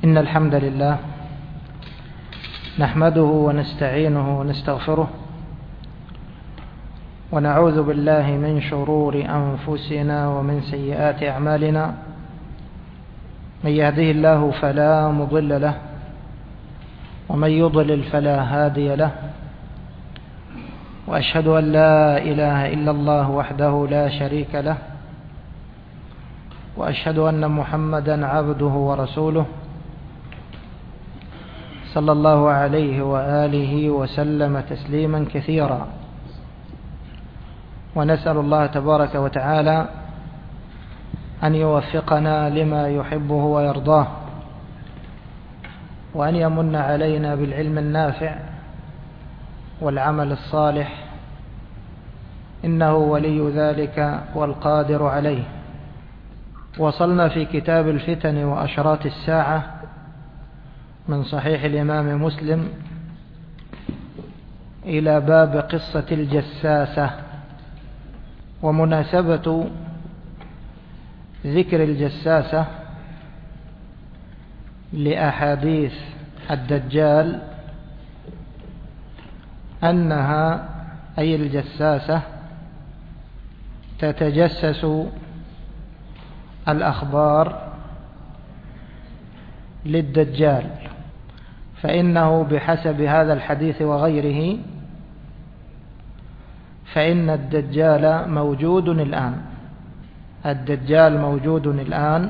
إن الحمد لله نحمده ونستعينه ونستغفره ونعوذ بالله من شرور أنفسنا ومن سيئات أعمالنا. من يهده الله فلا مضل له ومن يضلل فلا هادي له، وأشهد أن لا إله إلا الله وحده لا شريك له، وأشهد أن محمدا عبده ورسوله صلى الله عليه وآله وسلم تسليما كثيرا. ونسأل الله تبارك وتعالى أن يوفقنا لما يحبه ويرضاه، وأن يمن علينا بالعلم النافع والعمل الصالح، إنه ولي ذلك والقادر عليه. وصلنا في كتاب الفتن وأشراط الساعة من صحيح الإمام مسلم إلى باب قصة الجساسة. ومناسبة ذكر الجساسة لأحاديث الدجال أنها أي الجساسة تتجسس الأخبار للدجال، فإنه بحسب هذا الحديث وغيره فإن الدجال موجود الآن. الدجال موجود الآن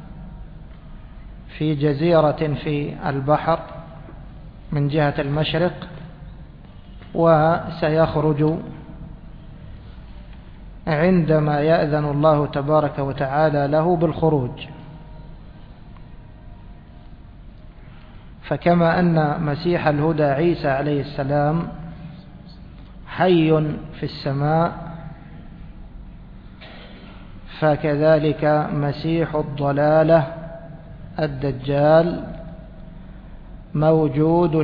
في جزيرة في البحر من جهة المشرق، وسيخرج عندما يأذن الله تبارك وتعالى له بالخروج. فكما أن مسيح الهدى عيسى عليه السلام حي في السماء، فكذلك مسيح الضلالة الدجال موجود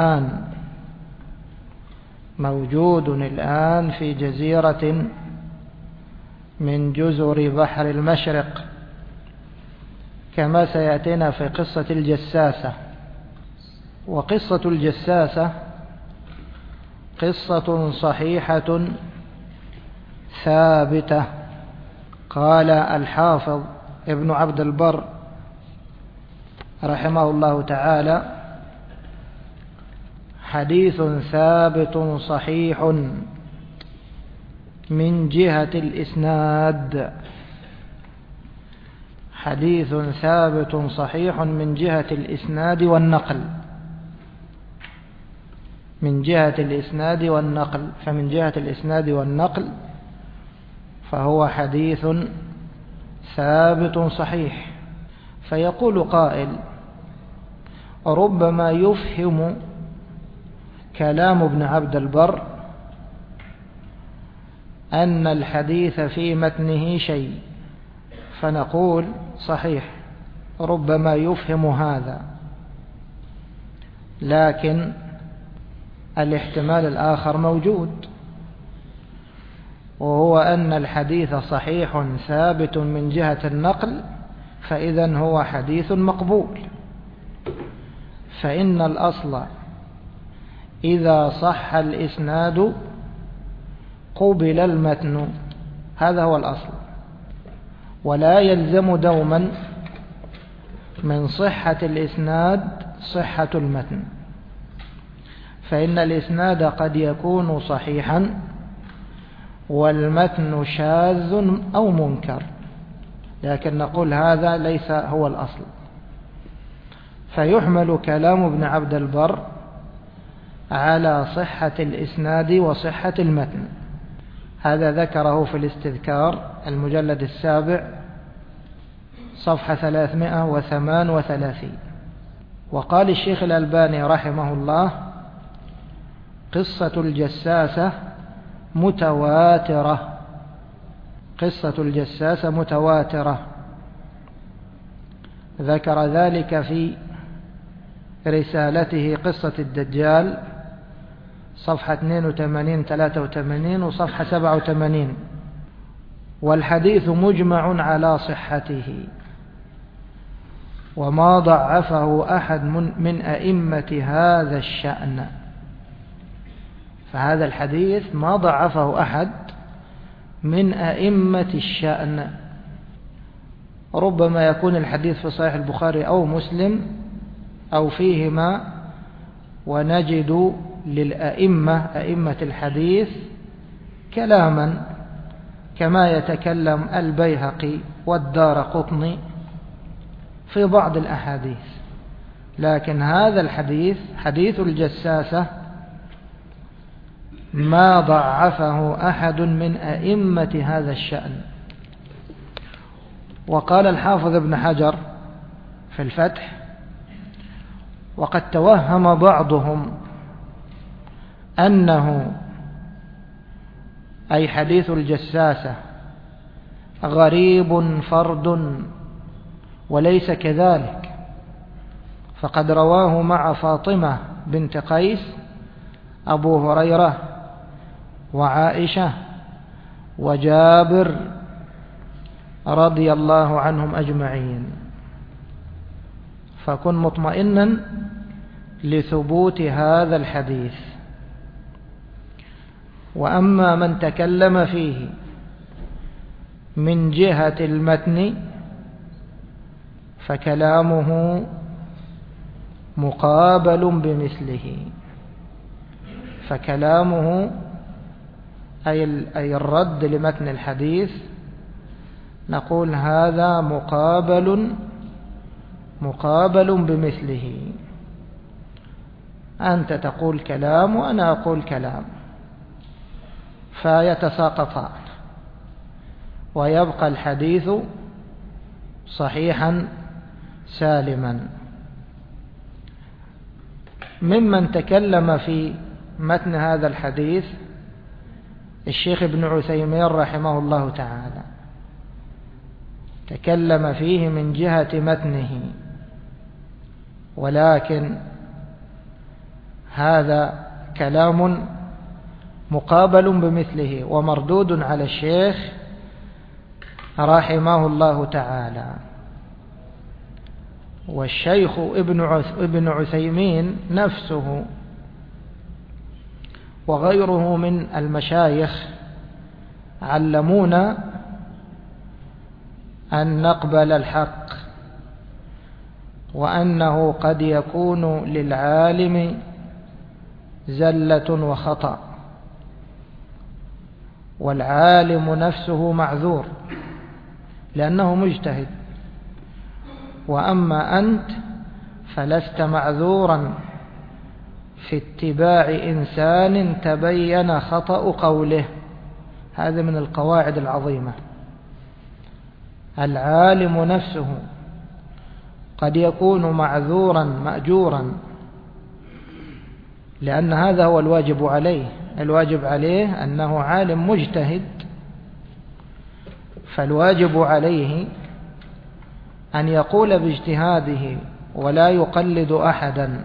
الآن في جزيرة من جزر بحر المشرق، كما سيأتينا في قصة الجساسة. وقصة الجساسة قصة صحيحة ثابتة. قال الحافظ ابن عبد البر رحمه الله تعالى: حديث ثابت صحيح من جهة الإسناد. حديث ثابت صحيح من جهة الإسناد والنقل. من جهة الإسناد والنقل، فمن جهة الإسناد والنقل فهو حديث ثابت صحيح. فيقول قائل: ربما يفهم كلام ابن عبد البر أن الحديث في متنه شيء، فنقول صحيح ربما يفهم هذا، لكن الاحتمال الآخر موجود، وهو أن الحديث صحيح ثابت من جهة النقل، فإذن هو حديث مقبول. فإن الأصل إذا صح الإسناد قبل المتن، هذا هو الأصل، ولا يلزم دوما من صحة الإسناد صحة المتن، فإن الإسناد قد يكون صحيحا والمتن شاذ أو منكر، لكن نقول هذا ليس هو الأصل. فيحمل كلام ابن عبد البر على صحة الإسناد وصحة المتن. هذا ذكره في الاستذكار المجلد 7 صفحة 338. وقال الشيخ الألباني رحمه الله: قصة الجساسة متواترة. قصة الجساسة متواترة. ذكر ذلك في رسالته قصة الدجال صفحة 82-83 وصفحة 87. والحديث مجمع على صحته. وما ضعفه أحد من أئمة هذا الشأن. فهذا الحديث ما ضعفه أحد من أئمة الشأن. ربما يكون الحديث في صحيح البخاري أو مسلم أو فيهما، ونجد أئمة الحديث كلاما كما يتكلم البيهقي والدارقطني في بعض الأحاديث. لكن هذا الحديث حديث الجساسة ما ضعفه أحد من أئمة هذا الشأن. وقال الحافظ ابن حجر في الفتح: وقد توهم بعضهم أنه أي حديث الجساسة غريب فرد، وليس كذلك، فقد رواه مع فاطمة بنت قيس أبو هريرة وعائشة وجابر رضي الله عنهم أجمعين. فكن مطمئنا لثبوت هذا الحديث. وأما من تكلم فيه من جهة المتن فكلامه مقابل بمثله. فكلامه أي الرد لمتن الحديث نقول هذا مقابل بمثله. أنت تقول كلام وأنا أقول كلام، فيتساقطان ويبقى الحديث صحيحا سالما. ممن تكلم في متن هذا الحديث الشيخ ابن عثيمين رحمه الله تعالى، تكلم فيه من جهة متنه، ولكن هذا كلام مقابل بمثله ومردود على الشيخ رحمه الله تعالى. والشيخ ابن عثيمين نفسه وغيره من المشايخ علمونا أن نقبل الحق، وأنه قد يكون للعالم زلة وخطأ، والعالم نفسه معذور لأنه مجتهد، وأما أنت فلست معذورا في اتباع إنسان تبين خطأ قوله. هذا من القواعد العظيمة. العالم نفسه قد يكون معذورا مأجورا، لأن هذا هو الواجب عليه. الواجب عليه أنه عالم مجتهد، فالواجب عليه أن يقول باجتهاده ولا يقلد أحدا.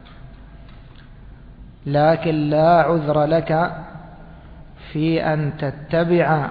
لكن لا عذر لك في أن تتبع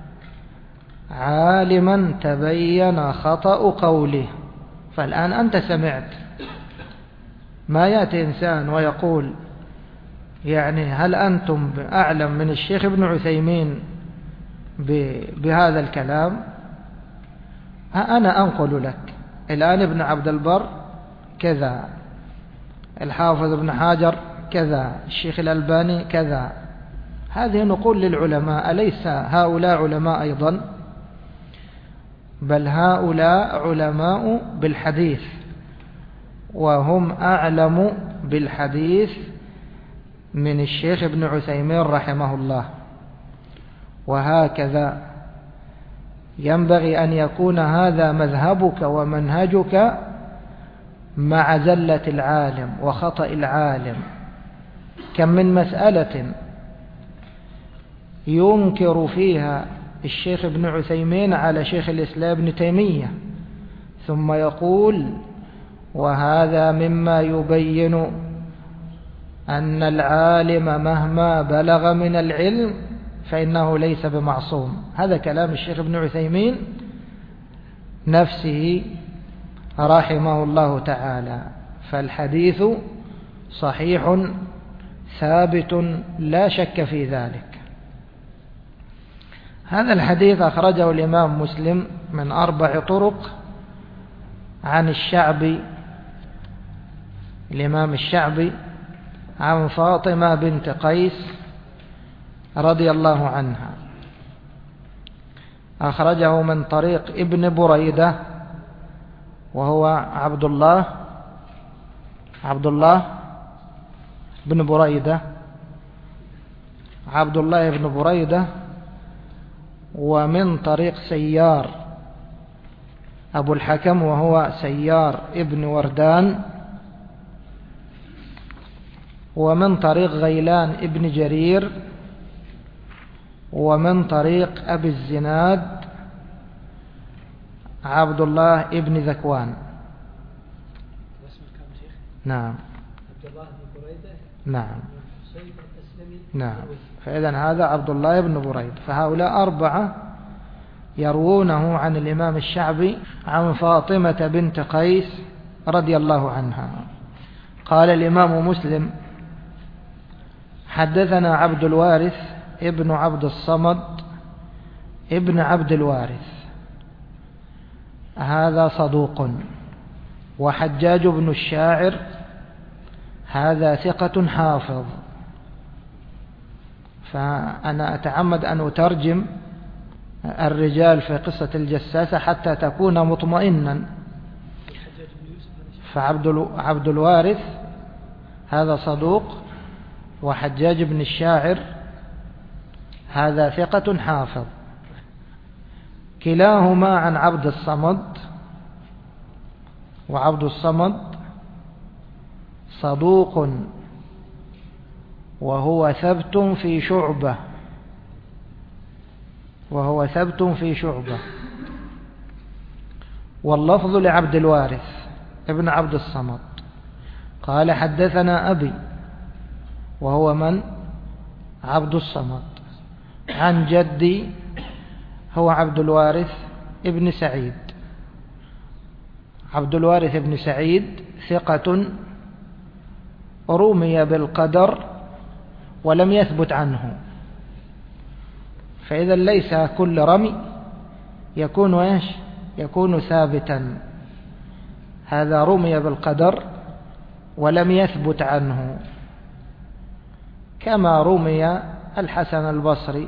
عالما تبين خطأ قوله. فالآن أنت سمعت، ما يأتي إنسان ويقول يعني هل أنتم أعلم من الشيخ ابن عثيمين بهذا الكلام؟ أنا أنقل لك الآن ابن عبد البر كذا، الحافظ ابن حجر كذا، الشيخ الألباني كذا. هذه نقول للعلماء، أليس هؤلاء علماء أيضا؟ بل هؤلاء علماء بالحديث، وهم أعلم بالحديث من الشيخ ابن عثيمين رحمه الله. وهكذا ينبغي أن يكون هذا مذهبك ومنهجك مع زلة العالم وخطأ العالم. كم من مسألة ينكر فيها الشيخ ابن عثيمين على شيخ الإسلام ابن تيمية، ثم يقول وهذا مما يبين أن العالم مهما بلغ من العلم فإنه ليس بمعصوم. هذا كلام الشيخ ابن عثيمين نفسه رحمه الله تعالى. فالحديث صحيح ثابت لا شك في ذلك. هذا الحديث أخرجه الإمام مسلم من 4 طرق عن الشعبي، الإمام الشعبي، عن فاطمة بنت قيس رضي الله عنها. أخرجه من طريق ابن بريدة وهو عبد الله بن بريدة، عبد الله بن بريدة، ومن طريق سيار أبو الحكم وهو سيار ابن وردان، ومن طريق غيلان ابن جرير، ومن طريق أبي الزناد عبد الله ابن ذكوان. نعم. نعم. نعم. فإذن هذا عبد الله بن بريد. فهؤلاء 4 يروونه عن الإمام الشعبي عن فاطمة بنت قيس رضي الله عنها. قال الإمام مسلم: حدثنا عبد الوارث ابن عبد الصمد ابن عبد الوارث، هذا صدوق. وحجاج بن الشاعر، هذا ثقة حافظ. فأنا أتعمد أن أترجم الرجال في قصة الجساسة حتى تكون مطمئنا. فعبد الوارث هذا صدوق، وحجاج بن الشاعر هذا ثقة حافظ، كلاهما عن عبد الصمد. وعبد الصمد صدوق وهو ثبت في شعبة، واللفظ لعبد الوارث ابن عبد الصمد. قال: حدثنا أبي، وهو من؟ عبد الصمد، عن جدي هو عبد الوارث ابن سعيد. عبد الوارث ابن سعيد ثقة رمي بالقدر ولم يثبت عنه. فإذا ليس كل رمي يكون ثابتا. هذا رمي بالقدر ولم يثبت عنه، كما رمي الحسن البصري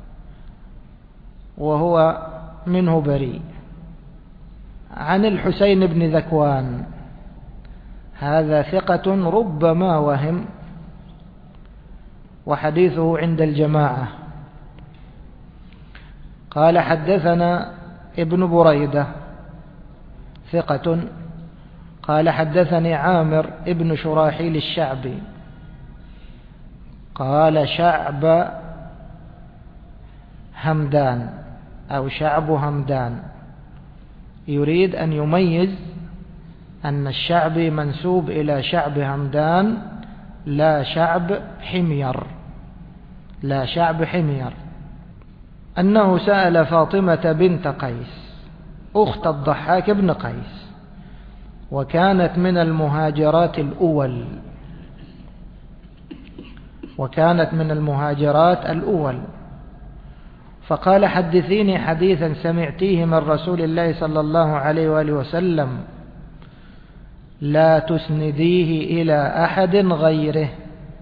وهو منه بريء. عن الحسين بن ذكوان، هذا ثقة ربما وهم، وحديثه عند الجماعة. قال: حدثنا ابن بريدة، ثقة. قال: حدثني عامر ابن شراحيل الشعبي. قال: شعب همدان أو شعب همدان، يريد أن يميز أن الشعبي منسوب إلى شعب همدان لا شعب حمير. أنه سأل فاطمة بنت قيس أخت الضحاك بن قيس، وكانت من المهاجرات الأول. فقال: حدثيني حديثا سمعتيه من رسول الله صلى الله عليه وآله وسلم لا تسنديه إلى أحد غيره،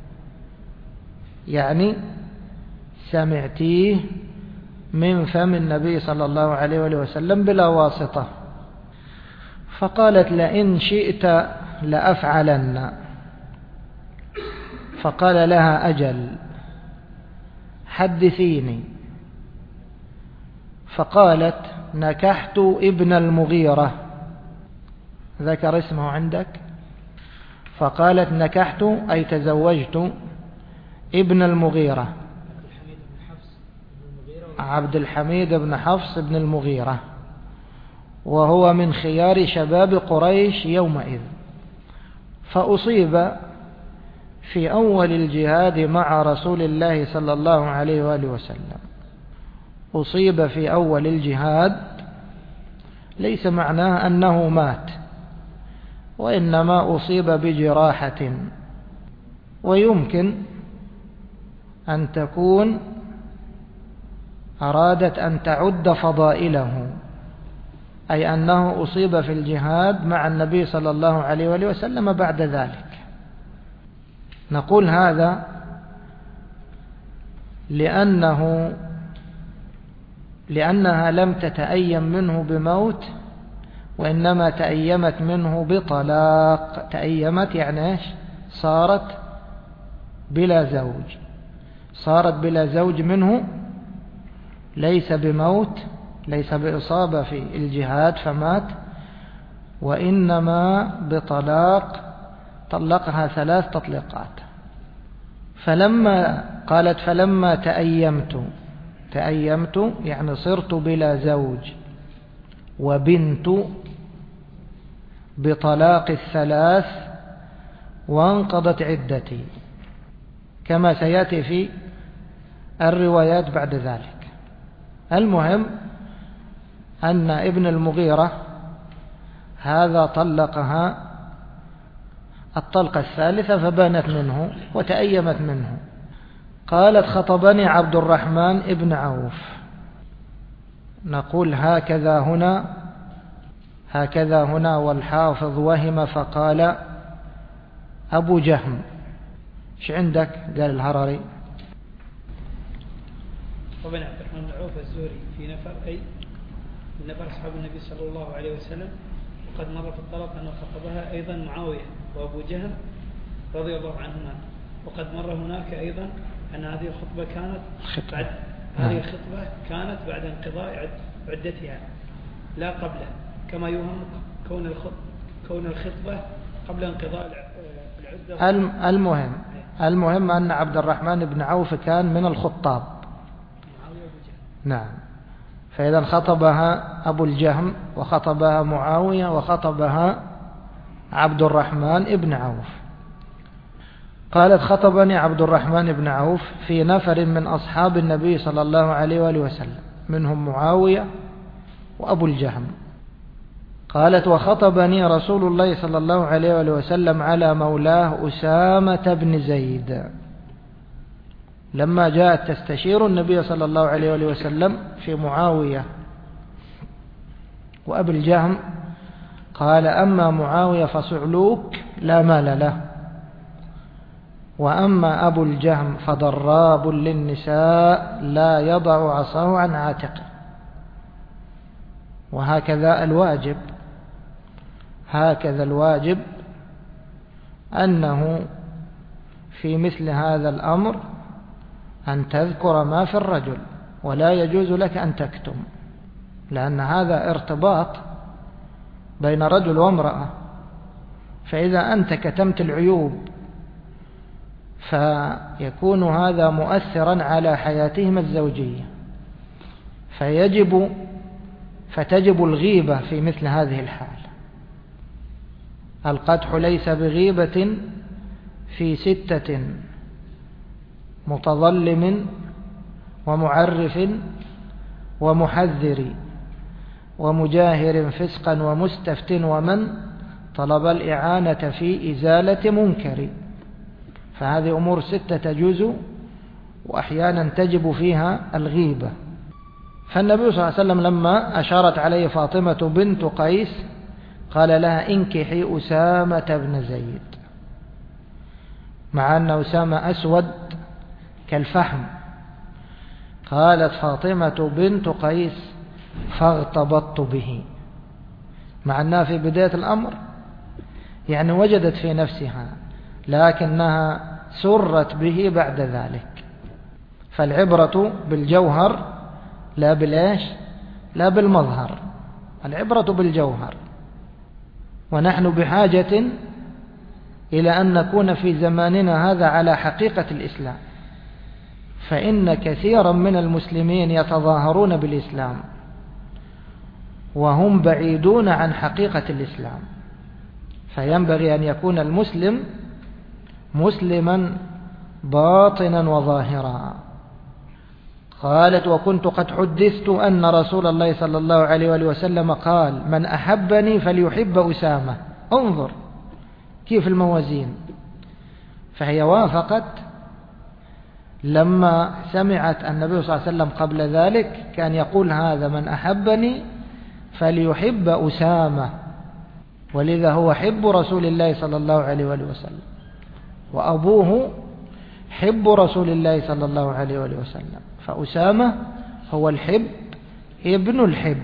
يعني سمعتيه من فم النبي صلى الله عليه وآله وسلم بلا واسطة. فقالت: لئن شئت لأفعلن. فقال لها: أجل، حدثيني. فقالت: نكحت ابن المغيرة، ذكر اسمه عندك. فقالت: نكحت أي تزوجت ابن المغيرة، عبد الحميد بن حفص بن المغيرة، وهو من خيار شباب قريش يومئذ. فأصيب في أول الجهاد مع رسول الله صلى الله عليه وآله وسلم. أصيب في أول الجهاد ليس معناه أنه مات، وإنما أصيب بجراحة. ويمكن أن تكون أرادت أن تعد فضائله، أي أنه أصيب في الجهاد مع النبي صلى الله عليه وآله وسلم بعد ذلك. نقول هذا لأنها لم تتأيم منه بموت، وإنما تأيمت منه بطلاق. تأيمت يعني إيش؟ صارت بلا زوج، صارت بلا زوج منه، ليس بموت، ليس بإصابة في الجهاد فمات، وإنما بطلاق، طلقها 3 تطليقات. فلما تأيمت يعني صرت بلا زوج، وبنت بطلاق 3 وانقضت عدتي، كما سيأتي في الروايات بعد ذلك. المهم أن ابن المغيرة هذا طلقها الطلقة 3 فبانت منه وتأيمت منه. قالت: خطبني عبد الرحمن ابن عوف. نقول هكذا هنا والحافظ وهم فقال أبو جهم. ايش عندك؟ قال الهرري: وبن عبد الرحمن بن عوف الزهري في نفر، أي نفر أصحاب النبي صلى الله عليه وسلم، وقد مر في الطلب أن خطبها أيضا معاوية وأبو جهم رضي الله عنهما. وقد مر هناك أيضا أن هذه الخطبة كانت بعد انقضاء عدتها لا قبله، كما يوهم كون الخطبة قبل انقضاء العدة. المهم أن عبد الرحمن بن عوف كان من الخطاب. نعم. فإذا خطبها أبو الجهم، وخطبها معاوية، وخطبها عبد الرحمن بن عوف. قالت: خطبني عبد الرحمن بن عوف في نفر من أصحاب النبي صلى الله عليه وآله وسلم، منهم معاوية وأبو الجهم. قالت: وخطبني رسول الله صلى الله عليه وآله وسلم على مولاه أسامة بن زيد. لما جاءت تستشير النبي صلى الله عليه وآله وسلم في معاوية وأبي الجهم، قال: أما معاوية فصعلوك لا مال له، وأما أبو الجهم فضراب للنساء لا يضع عصاه عن عاتقه. وهكذا الواجب أنه في مثل هذا الأمر أن تذكر ما في الرجل، ولا يجوز لك أن تكتم، لأن هذا ارتباط بين رجل وامرأة. فإذا أنت كتمت العيوب فيكون هذا مؤثرا على حياتهما الزوجية، فتجب الغيبة في مثل هذه الحال. القدح ليس بغيبة في 6: متظلم ومعرف ومحذر ومجاهر فسقا ومستفت ومن طلب الإعانة في إزالة منكر. فهذه أمور 6 تجوز، وأحيانا تجب فيها الغيبة. فالنبي صلى الله عليه وسلم لما أشارت عليه فاطمة بنت قيس قال لها: انكحي أسامة بن زيد، مع أن أسامة أسود كالفحم. قالت فاطمة بنت قيس: فاغتبطت به، مع أنها في بداية الأمر يعني وجدت في نفسها، لكنها سرت به بعد ذلك. فالعبرة بالجوهر لا بالإيش؟ لا بالمظهر، العبرة بالجوهر. ونحن بحاجة إلى أن نكون في زماننا هذا على حقيقة الإسلام، فإن كثيرا من المسلمين يتظاهرون بالإسلام وهم بعيدون عن حقيقة الإسلام. فينبغي أن يكون المسلم مسلما باطنا وظاهرا. قالت: وكنت قد حدثت أن رسول الله صلى الله عليه وآله وسلم قال: من أحبني فليحب أسامة. انظر كيف الموازين؟ فهي وافقت لما سمعت النبي صلى الله عليه وسلم قبل ذلك كان يقول هذا من أحبني فليحب أسامة، ولذا هو حب رسول الله صلى الله عليه وآله وسلم، وأبوه حب رسول الله صلى الله عليه وآله وسلم، فأسامة هو الحب ابن الحب.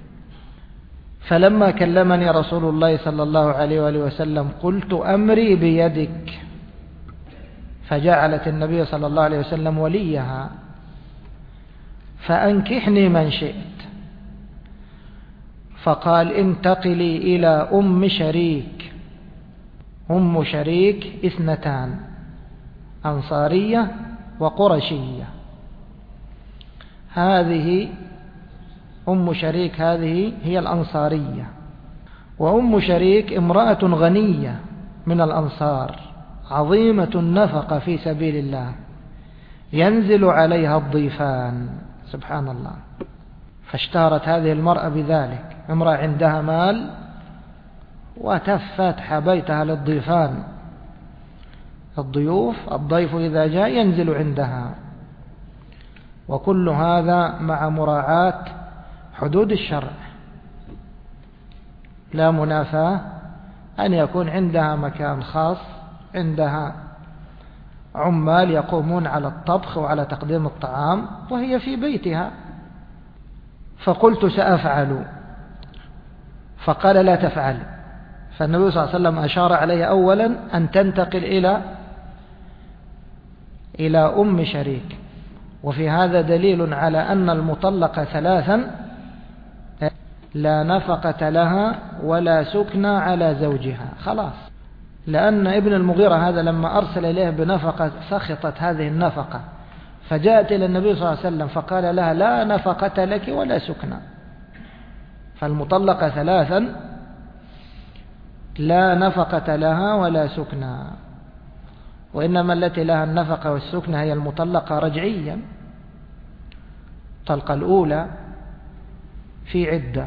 فلما كلمني رسول الله صلى الله عليه وآله وسلم قلت أمري بيدك، فجعلت النبي صلى الله عليه وسلم وليها، فأنكحني من شئت. فقال انتقلي إلى أم شريك. أم شريك 2، أنصارية وقرشية. هذه أم شريك هذه هي الأنصارية، وأم شريك امرأة غنية من الأنصار عظيمة النفقة في سبيل الله، ينزل عليها الضيفان، سبحان الله. فاشتهرت هذه المرأة بذلك، امرأة عندها مال وتفتح بيتها للضيفان، الضيف إذا جاء ينزل عندها، وكل هذا مع مراعاة حدود الشرع. لا منافاة أن يكون عندها مكان خاص، عندها عمال يقومون على الطبخ وعلى تقديم الطعام وهي في بيتها. فقلت سأفعل، فقال لا تفعل. فالنبي صلى الله عليه وسلم أشار عليه أولا أن تنتقل إلى أم شريك، وفي هذا دليل على أن المطلقة 3 لا نفقة لها ولا سكنى على زوجها، خلاص. لأن ابن المغيرة هذا لما أرسل إليه بنفقة سخطت هذه النفقة، فجاءت إلى النبي صلى الله عليه وسلم فقال لها لا نفقة لك ولا سكنى. فالمطلقة 3 لا نفقة لها ولا سكنى، وإنما التي لها النفقة والسكنى هي المطلقة رجعيا. الطلقة الأولى في عدة،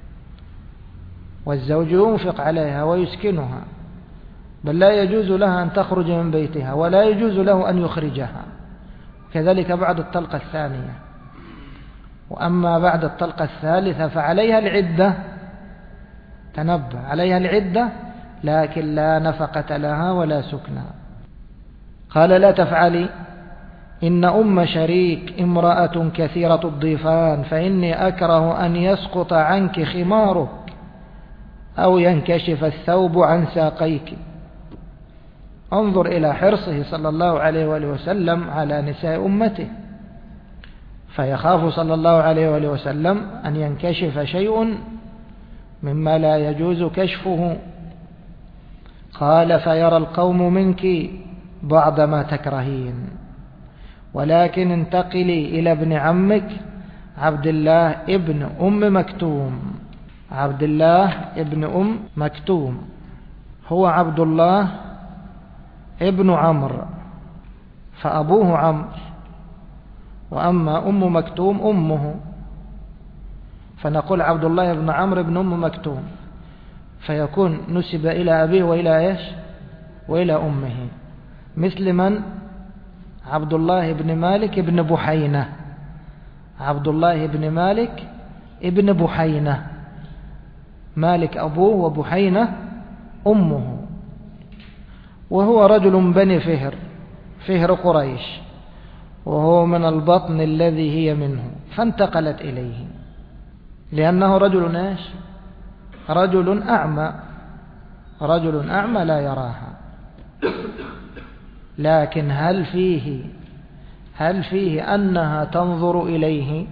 والزوج ينفق عليها ويسكنها، بل لا يجوز لها أن تخرج من بيتها ولا يجوز له أن يخرجها. كذلك بعد الطلقة الثانية. وأما بعد الطلقة الثالثة فعليها العدة، تنبه، عليها العدة، لكن لا نفقة لها ولا سكنى. قال لا تفعلي، إن أم شريك امرأة كثيرة الضيفان، فإني أكره أن يسقط عنك خمارك أو ينكشف الثوب عن ساقيك. انظر إلى حرصه صلى الله عليه وآله وسلم على نساء أمته، فيخاف صلى الله عليه وآله وسلم أن ينكشف شيء مما لا يجوز كشفه. قال فيرى القوم منك بعض ما تكرهين، ولكن انتقلي إلى ابن عمك عبد الله ابن أم مكتوم. عبد الله ابن أم مكتوم هو عبد الله ابن عمرو، فأبوه عمرو، وأما أم مكتوم أمه، فنقول عبد الله بن عمرو بن أم مكتوم، فيكون نسب إلى أبيه وإلى إيش؟ وإلى أمه. مثل من؟ عبد الله بن مالك بن بحينة، عبد الله بن مالك ابن بحينة، مالك أبوه وبحينة أمه، وهو رجل بني فهر قريش، وهو من البطن الذي هي منه، فانتقلت إليه لأنه رجل إيش؟ رجل أعمى لا يراها. لكن هل فيه أنها تنظر إليه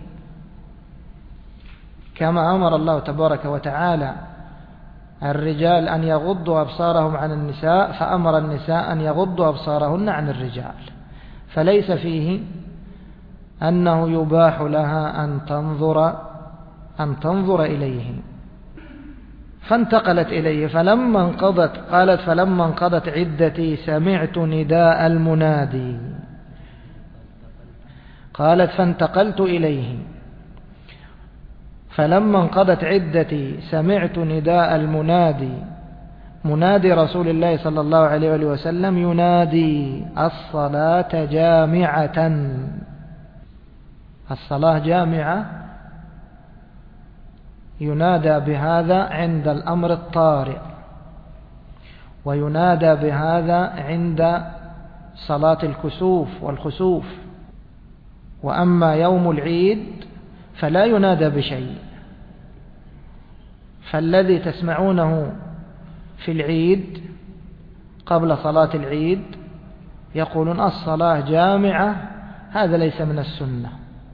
كما أمر الله تبارك وتعالى الرجال أن يغضوا أبصارهم عن النساء، فأمر النساء أن يغضوا أبصارهن عن الرجال، فليس فيه أنه يباح لها أن تنظر إليه. فانتقلت إليه، فلما انقضت عدتي سمعت نداء المنادي. قالت فانتقلت إليه، فلما انقضت عدتي سمعت نداء المنادي منادي رسول الله صلى الله عليه وآله وسلم ينادي الصلاة جامعة. الصلاة جامعة ينادى بهذا عند الأمر الطارئ، وينادى بهذا عند صلاة الكسوف والخسوف. وأما يوم العيد فلا ينادى بشيء، فالذي تسمعونه في العيد قبل صلاة العيد يقولون الصلاة جامعة، هذا ليس من السنة،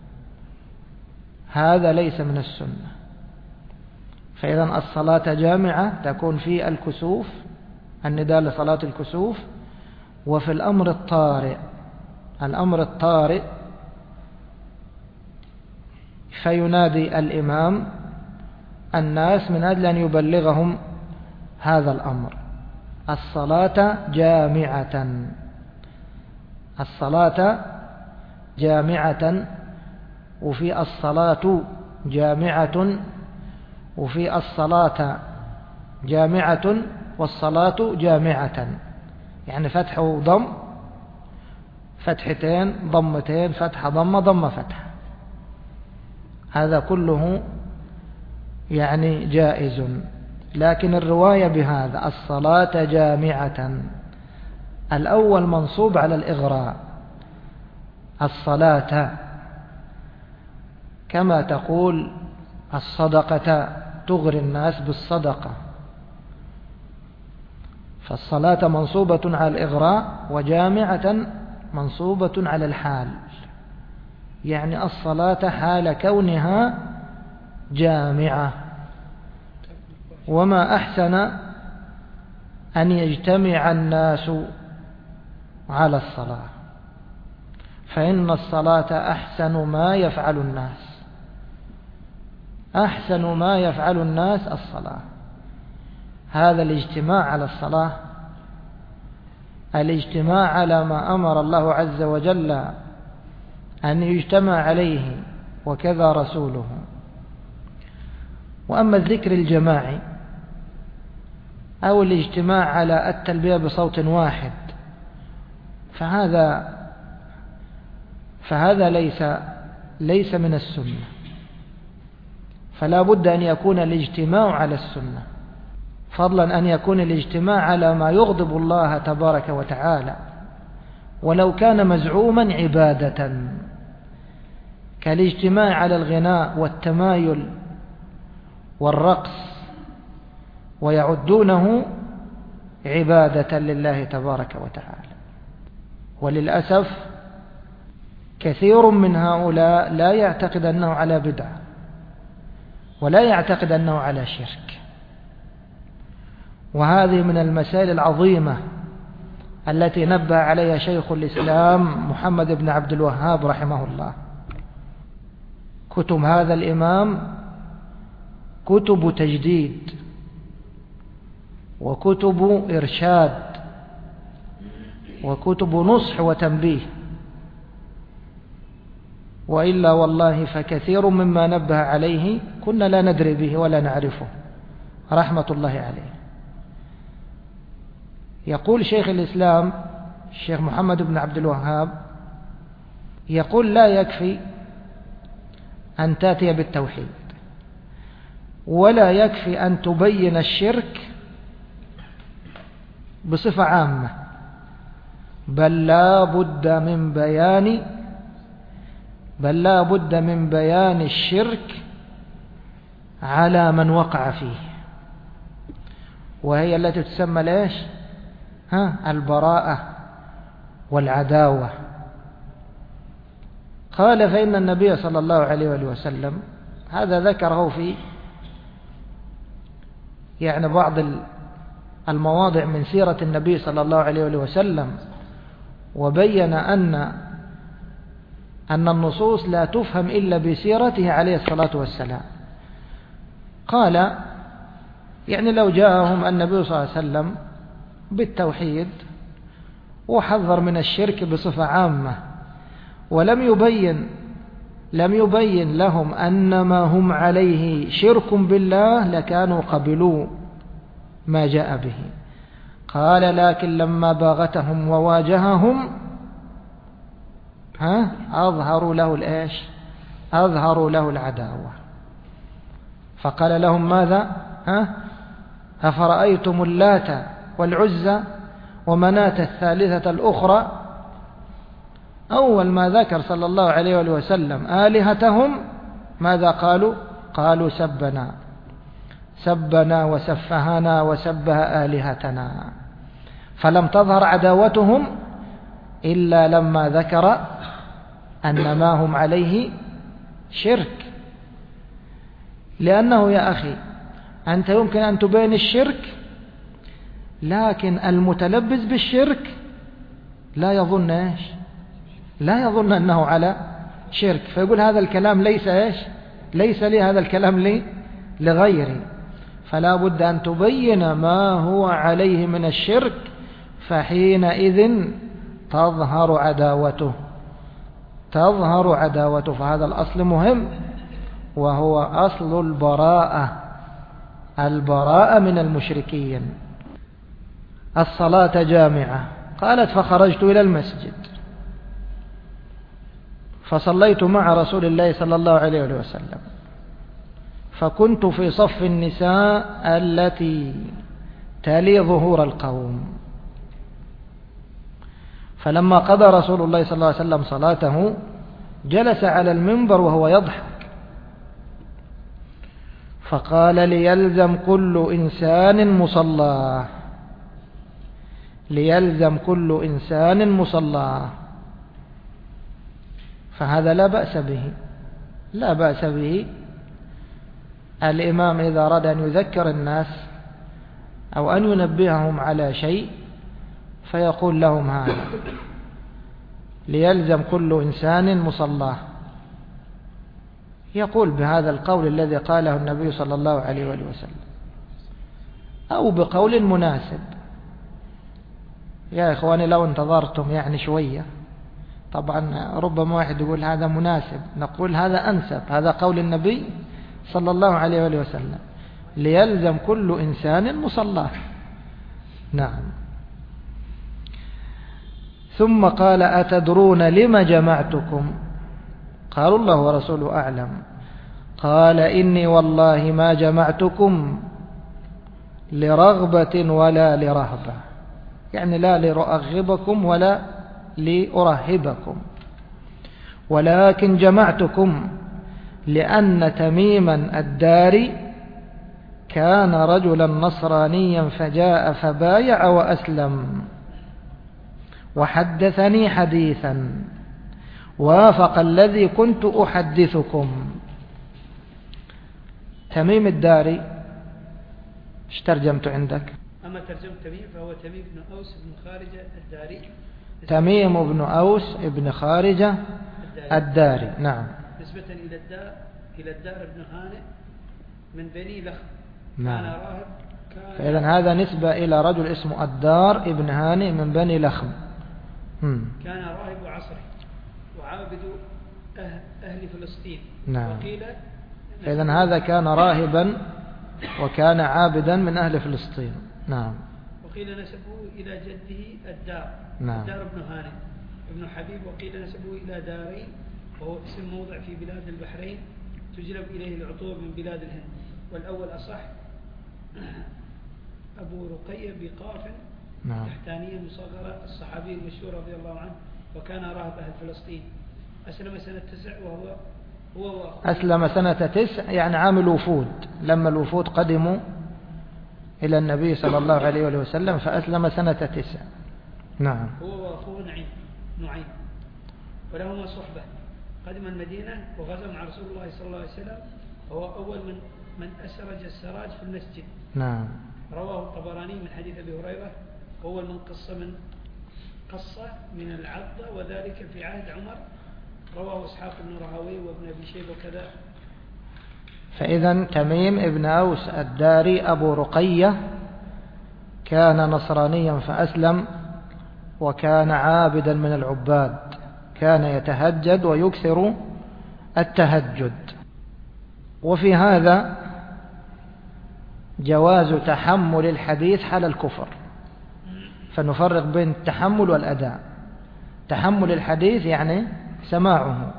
هذا ليس من السنة. فإذا الصلاة جامعة تكون في الكسوف، النداء لصلاة الكسوف، وفي الأمر الطارئ. الأمر الطارئ فينادي الإمام الناس من أجل أن يبلغهم هذا الأمر. الصلاة جامعة، الصلاة جامعة، وفي الصلاة جامعة، وفي الصلاة جامعة، والصلاة جامعة، يعني فتح وضم، فتحتين ضمتين، فتحة ضمة ضمة فتحة، هذا كله يعني جائز. لكن الرواية بهذا الصلاة جامعة، الأول منصوب على الإغراء، الصلاة، كما تقول الصدقة تغري الناس بالصدقة، فالصلاة منصوبة على الإغراء، وجامعة منصوبة على الحال، يعني الصلاة حال كونها جامعة. وما أحسن أن يجتمع الناس على الصلاة، فإن الصلاة أحسن ما يفعل الناس، أحسن ما يفعل الناس الصلاة. هذا الاجتماع على الصلاة، الاجتماع على ما أمر الله عز وجل أن يجتمع عليه وكذا رسوله. وأما الذكر الجماعي أو الاجتماع على التلبية بصوت واحد فهذا ليس من السنة، فلا بد أن يكون الاجتماع على السنة، فضلا أن يكون الاجتماع على ما يغضب الله تبارك وتعالى، ولو كان مزعوما عبادة، كالاجتماع على الغناء والتمايل والرقص، ويعدونه عبادة لله تبارك وتعالى. وللأسف كثير من هؤلاء لا يعتقد أنه على بدعة، ولا يعتقد أنه على شرك. وهذه من المسائل العظيمة التي نبه عليها شيخ الإسلام محمد بن عبد الوهاب رحمه الله. كتب هذا الإمام كتب تجديد وكتب إرشاد وكتب نصح وتنبيه، وإلا والله فكثير مما نبه عليه كنا لا ندري به ولا نعرفه، رحمة الله عليه. يقول شيخ الإسلام الشيخ محمد بن عبد الوهاب، يقول لا يكفي أن تأتي بالتوحيد، ولا يكفي أن تبين الشرك بصفة عامة، بل لا بد من بيان الشرك على من وقع فيه، وهي التي تسمى ليش البراءة والعداوة. قال فإن النبي صلى الله عليه وآله وسلم، هذا ذكره في يعني بعض المواضع من سيرة النبي صلى الله عليه وآله وسلم، وبين أن النصوص لا تفهم إلا بسيرته عليه الصلاة والسلام. قال يعني لو جاءهم النبي صلى الله عليه وسلم بالتوحيد وحذر من الشرك بصفة عامة، ولم يبين لهم أن ما هم عليه شرك بالله، لكانوا قبلوا ما جاء به. قال لكن لما باغتهم وواجههم أظهروا له الإيش؟ أظهروا له العداوة. فقال لهم ماذا؟ أفرأيتم اللات والعزى ومناة الثالثة الأخرى. أول ما ذكر صلى الله عليه وسلم آلهتهم ماذا قالوا؟ قالوا سبنا وسفهنا وسبه آلهتنا. فلم تظهر عداوتهم إلا لما ذكر أن ما هم عليه شرك. لأنه يا أخي أنت يمكن أن تبين الشرك، لكن المتلبس بالشرك لا يظن إيش؟ لا يظن أنه على شرك، فيقول هذا الكلام ليس إيش؟ ليس لي، هذا الكلام لي لغيري. فلا بد أن تبين ما هو عليه من الشرك، فحينئذ تظهر عداوته. فهذا الأصل مهم، وهو أصل البراءة من المشركين. الصلاة جامعة. قالت فخرجت إلى المسجد فصليت مع رسول الله صلى الله عليه وسلم، فكنت في صف النساء التي تلي ظهور القوم. فلما قضى رسول الله صلى الله عليه وسلم صلاته جلس على المنبر وهو يضحك، فقال ليلزم كل إنسان مصلاه. فهذا لا بأس به. الإمام إذا أراد أن يذكر الناس أو أن ينبههم على شيء فيقول لهم هذا ليلزم كل إنسان مصلاه، يقول بهذا القول الذي قاله النبي صلى الله عليه وسلم، أو بقول مناسب. يا إخواني لو انتظرتم يعني شوية، طبعا ربما واحد يقول هذا مناسب، نقول هذا أنسب، هذا قول النبي صلى الله عليه وسلم، ليلزم كل إنسان مصلاه. نعم. ثم قال أتدرون لما جمعتكم؟ قالوا الله ورسوله أعلم. قال إني والله ما جمعتكم لرغبة ولا لرهبة، يعني لا لأرغبكم ولا لأرهبكم، ولكن جمعتكم لأن تميما الداري كان رجلا نصرانيا فجاء فبايع وأسلم، وحدثني حديثا وافق الذي كنت أحدثكم. تميم الداري ايش ترجمته عندك؟ أما ترجمة تميم فهو تميم بن أوس بن خارجة الداري. تميم بن أوس بن خارجة الداري. نعم. نسبة إلى الدار بن هانئ من بني لخم. نعم. كان راهب. فإذن هذا نسبة إلى رجل اسمه الدار ابن هانئ من بني لخم. كان راهب عصره وعابد أهل فلسطين. نعم. وقيل فإذن هذا كان راهبا وكان عابدا من أهل فلسطين. نعم. وقيل نسبه إلى جده الدار. نعم. الدار بن هانئ ابن حبيب. وقيل نسبه إلى دارين، وهو اسم موضع في بلاد البحرين تجلب إليه العطور من بلاد الهند. والأول أصح. أبو رقية بقاف تحتانية مصغرة، الصحابي المشهور رضي الله عنه، وكان راهب أهل فلسطين. أسلم سنة 9 هو وأخوه. أسلم سنة 9 يعني عام الوفود، لما الوفود قدموا إلى النبي صلى الله عليه وسلم فأسلم سنة 9. نعم. هو وأخوه نعيم ولهما صحبة. قدم المدينة وغزا مع رسول الله صلى الله عليه وسلم، وهو أول من أسرج السراج في المسجد. نعم. رواه الطبراني من حديث أبي هريرة، وأول من قصة من العضة، وذلك في عهد عمر. رواه إسحاق بن راهويه وابن أبي شيبة وكذا. فإذا تميم ابن أوس الداري أبو رقية كان نصرانيا فأسلم، وكان عابدا من العباد، كان يتهجد ويكثر التهجد. وفي هذا جواز تحمل الحديث حال الكفر، فنفرق بين التحمل والأداء. تحمل الحديث يعني سماعه،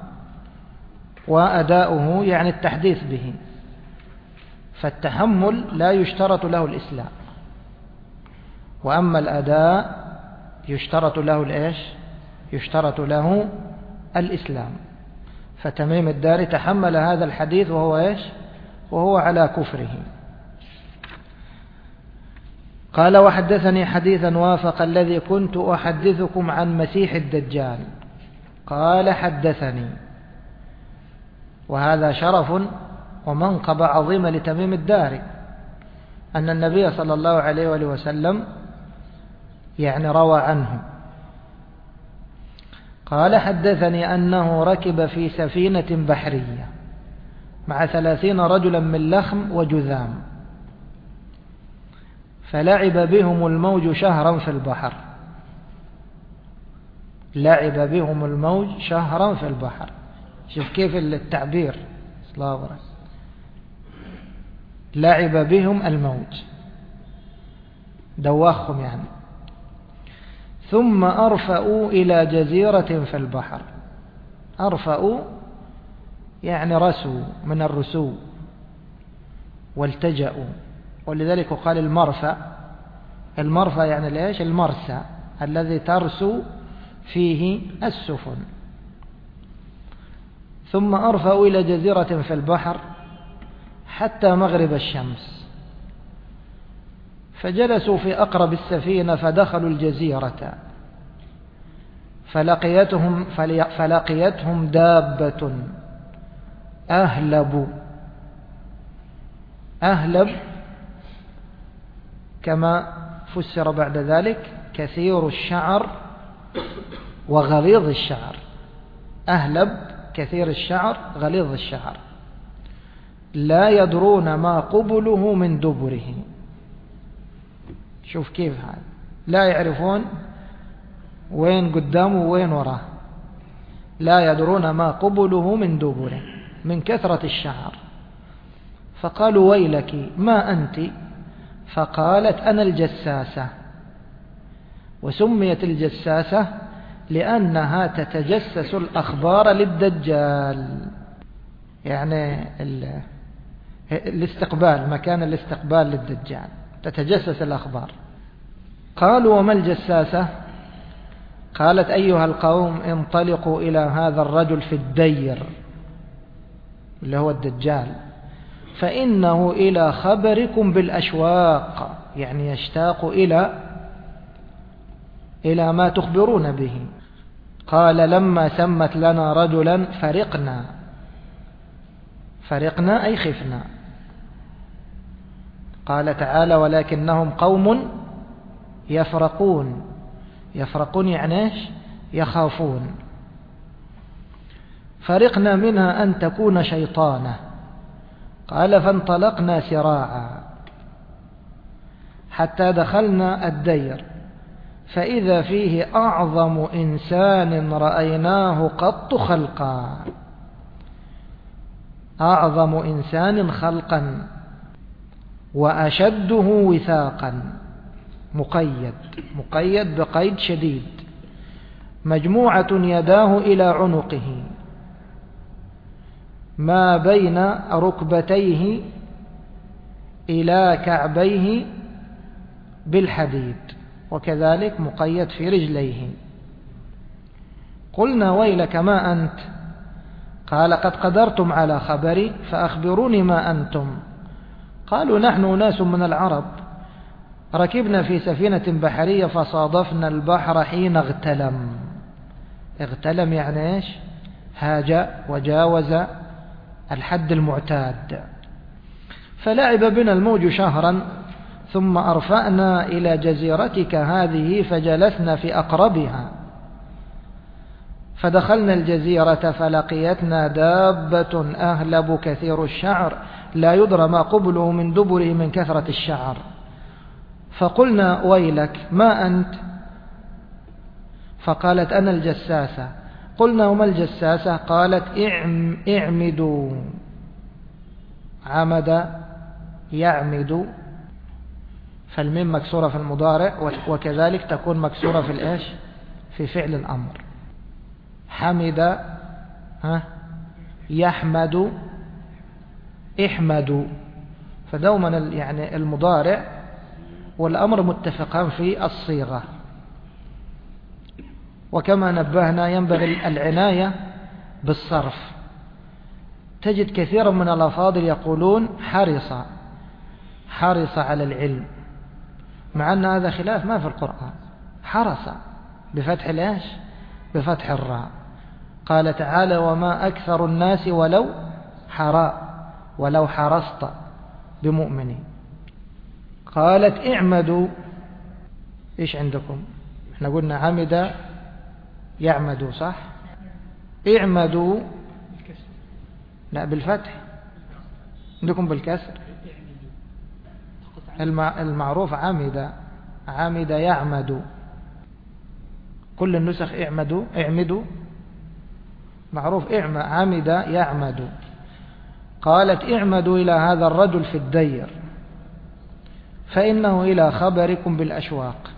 وأداؤه يعني التحديث به. فالتحمل لا يشترط له الإسلام، وأما الأداء يشترط له الإيش؟ يشترط له الإسلام. فتميم الداري تحمل هذا الحديث وهو إيش؟ وهو على كفره. قال: وحدثني حديثا وافق الذي كنت أحدثكم عن مسيح الدجال. قال: حدثني. وهذا شرف ومنقبة عظيمة لتميم الداري، أن النبي صلى الله عليه وآله وسلم يعني روى عنه. قال: حدثني أنه ركب في سفينة بحرية مع 30 رجلا من لخم وجذام، فلعب بهم الموج شهرا في البحر. لعب بهم الموج شهرا في البحر. شوف كيف التعبير، لعب بهم الموج، دوخهم يعني. ثم أرفأوا إلى جزيرة في البحر. أرفأوا يعني رسوا من الرسو والتجأوا، ولذلك قال المرفأ. المرفأ يعني ليش؟ المرسى الذي ترسو فيه السفن. ثم أرفأوا إلى جزيرة في البحر حتى مغرب الشمس، فجلسوا في أقرب السفينة فدخلوا الجزيرة، فلقيتهم دابة أهلب. أهلب كما فسر بعد ذلك كثير الشعر وغليظ الشعر. أهلب كثير الشعر غليظ الشعر، لا يدرون ما قبله من دبره. شوف كيف هذا، لا يعرفون وين قدامه وين وراه، لا يدرون ما قبله من دبره من كثرة الشعر. فقالوا: ويلك ما أنت؟ فقالت: أنا الجساسة. وسميت الجساسة لأنها تتجسس الأخبار للدجال، يعني الاستقبال، مكان الاستقبال للدجال، تتجسس الأخبار. قالوا: وما الجساسة؟ قالت: أيها القوم انطلقوا إلى هذا الرجل في الدير اللي هو الدجال، فإنه إلى خبركم بالأشواق، يعني يشتاق إلى ما تخبرون به. قال: لما سمت لنا رجلا فرقنا. فرقنا أي خفنا. قال تعالى: ولكنهم قوم يفرقون. يفرقون يعني ايش؟ يخافون. فرقنا منها أن تكون شيطانة. قال: فانطلقنا سراعا حتى دخلنا الدير، فإذا فيه أعظم إنسان رأيناه قط خلقا. أعظم إنسان خلقا وأشده وثاقا، مقيد بقيد شديد، مجموعة يداه إلى عنقه، ما بين ركبتيه إلى كعبيه بالحديد، وكذلك مقيد في رجليه. قلنا: ويلك ما أنت؟ قال: قد قدرتم على خبري فأخبروني ما أنتم. قالوا: نحن ناس من العرب، ركبنا في سفينة بحرية فصادفنا البحر حين اغتلم. اغتلم يعني ايش؟ هاج وجاوز الحد المعتاد. فلعب بنا الموج شهرا، ثم أرفأنا إلى جزيرتك هذه فجلسنا في أقربها، فدخلنا الجزيرة فلقيتنا دابة أهلب كثير الشعر، لا يدرى ما قبله من دبره من كثرة الشعر. فقلنا: ويلك ما أنت؟ فقالت: أنا الجساسة. قلنا: وما الجساسة؟ قالت: اعمدوا. عمد يعمد فالميم مكسورة في المضارع، وكذلك تكون مكسورة في الإيش؟ في فعل الأمر. حمد يحمد احمد. فدوما يعني المضارع والأمر متفقان في الصيغة. وكما نبهنا ينبغي العناية بالصرف. تجد كثيرا من الأفاضل يقولون حرص على العلم، مع أن هذا خلاف ما في القرآن. حرص بفتح الإيش؟ بفتح الراء. قال تعالى وما أكثر الناس ولو حرصت بمؤمنين. قالت اعمدوا. إيش عندكم؟ احنا قلنا عمد يعمد، صح؟ اعمدوا. لا بالفتح، عندكم بالكسر. المعروف عمد يعمد. كل النسخ اعمدوا معروف عمد يعمد. قالت اعمدوا إلى هذا الرجل في الدير فإنه إلى خبركم بالأشواق.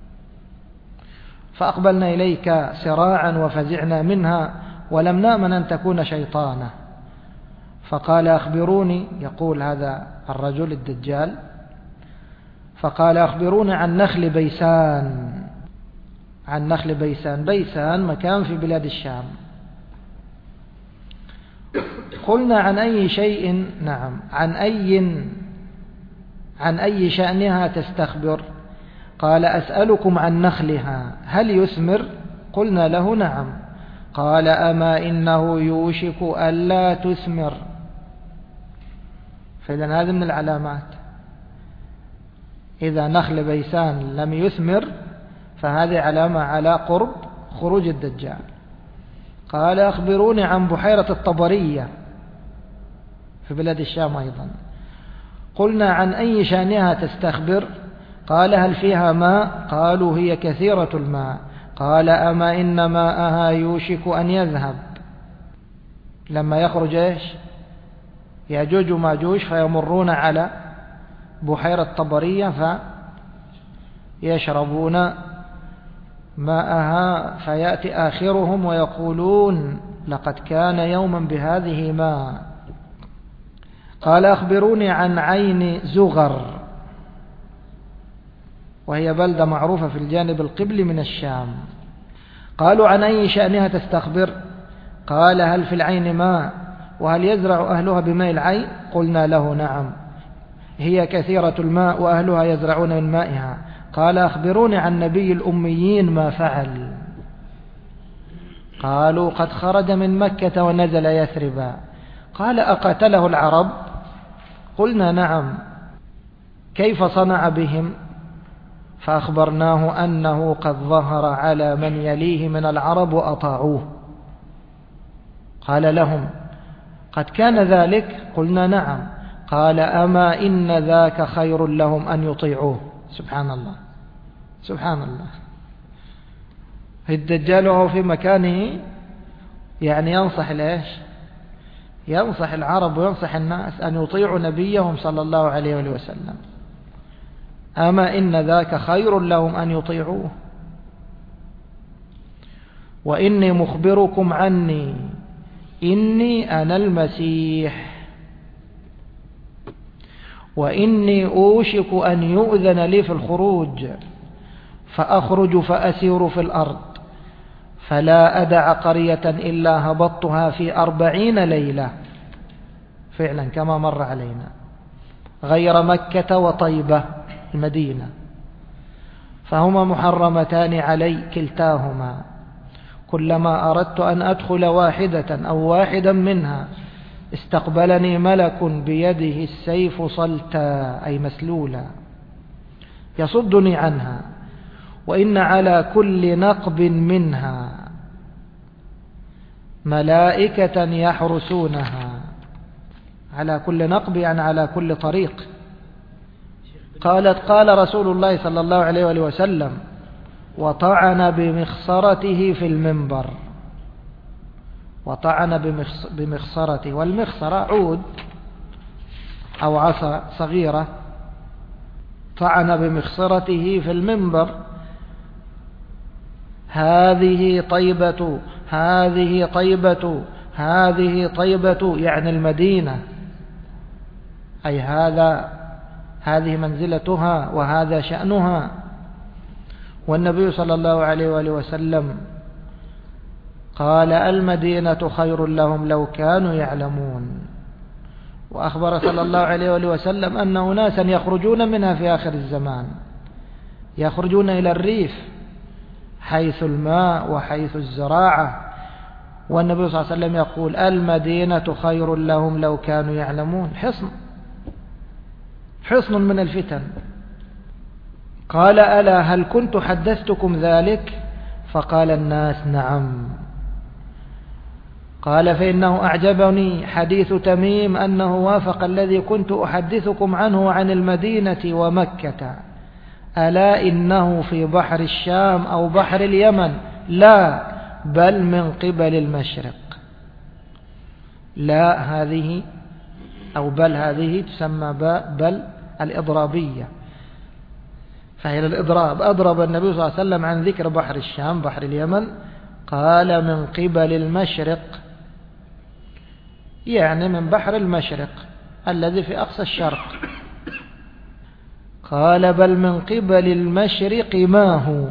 فأقبلنا إليك سراعا وفزعنا منها ولم نأمن أن تكون شيطانا. فقال أخبروني، يقول هذا الرجل الدجال، فقال أخبروني عن نخل بيسان. عن نخل بيسان. بيسان مكان في بلاد الشام. قلنا عن أي شيء؟ نعم، عن أي شأنها تستخبر؟ قال أسألكم عن نخلها هل يثمر؟ قلنا له نعم. قال أما إنه يوشك ألا تثمر. فإذن هذا من العلامات. إذا نخل بيسان لم يثمر فهذه علامة على قرب خروج الدجال. قال أخبروني عن بحيرة الطبرية في بلاد الشام أيضا. قلنا عن أي شأنها تستخبر؟ قال هل فيها ماء؟ قالوا هي كثيرة الماء. قال أما إن ماءها يوشك أن يذهب. لما يخرج إيش؟ يأجوج وماجوج فيمرون على بحيرة طبرية فيشربون ماءها فيأتي آخرهم ويقولون لقد كان يوما بهذه ماء. قال أخبروني عن عين زغر، وهي بلدة معروفة في الجانب القبلي من الشام. قالوا عن أي شأنها تستخبر؟ قال هل في العين ماء وهل يزرع أهلها بماء العين؟ قلنا له نعم، هي كثيرة الماء وأهلها يزرعون من مائها. قال أخبروني عن نبي الأميين ما فعل؟ قالوا قد خرج من مكة ونزل يثربا. قال أقتله العرب؟ قلنا نعم، كيف صنع بهم؟ فأخبرناه أنه قد ظهر على من يليه من العرب وأطاعوه. قال لهم قد كان ذلك؟ قلنا نعم. قال أما إن ذاك خير لهم أن يطيعوه. سبحان الله، سبحان الله. الدجال وهو في مكانه يعني ينصح ليش؟ ينصح العرب وينصح الناس أن يطيعوا نبيهم صلى الله عليه وسلم. أما إن ذاك خير لهم أن يطيعوه. وإني مخبركم عني إني أنا المسيح وإني أوشك أن يؤذن لي في الخروج فأخرج فأسير في الأرض فلا أدع قرية إلا هبطتها في 40 ليلة. فعلا كما مر علينا، غير مكة وطيبة المدينة، فهما محرمتان علي كلتاهما. كلما أردت أن أدخل واحدة أو واحدا منها استقبلني ملك بيده السيف صلتا أي مسلولا يصدني عنها. وإن على كل نقب منها ملائكة يحرسونها. على كل نقب يعني على كل طريق. قالت قال رسول الله صلى الله عليه وسلم وطعن بمخصرته في المنبر. وطعن بمخصرته، والمخصرة عود أو عصا صغيرة طعن بمخصرته في المنبر: هذه طيبة، هذه طيبة، هذه طيبة، يعني المدينة، أي هذه منزلتها وهذا شأنها. والنبي صلى الله عليه وآله وسلم قال: المدينة خير لهم لو كانوا يعلمون. وأخبر صلى الله عليه وآله وسلم أن أناسا يخرجون منها في آخر الزمان، يخرجون إلى الريف حيث الماء وحيث الزراعة، والنبي صلى الله عليه وسلم يقول: المدينة خير لهم لو كانوا يعلمون. حصن من الفتن. قال: ألا هل كنت حدثتكم ذلك؟ فقال الناس: نعم. قال: فإنه أعجبني حديث تميم أنه وافق الذي كنت أحدثكم عنه عن المدينة ومكة. ألا إنه في بحر الشام أو بحر اليمن، لا بل من قبل المشرق. لا هذه أو بل هذه تسمى بل الإضرابية، فهي للإضراب. أضرب النبي صلى الله عليه وسلم عن ذكر بحر الشام بحر اليمن، قال: من قبل المشرق، يعني من بحر المشرق الذي في أقصى الشرق. قال: بل من قبل المشرق ما هو.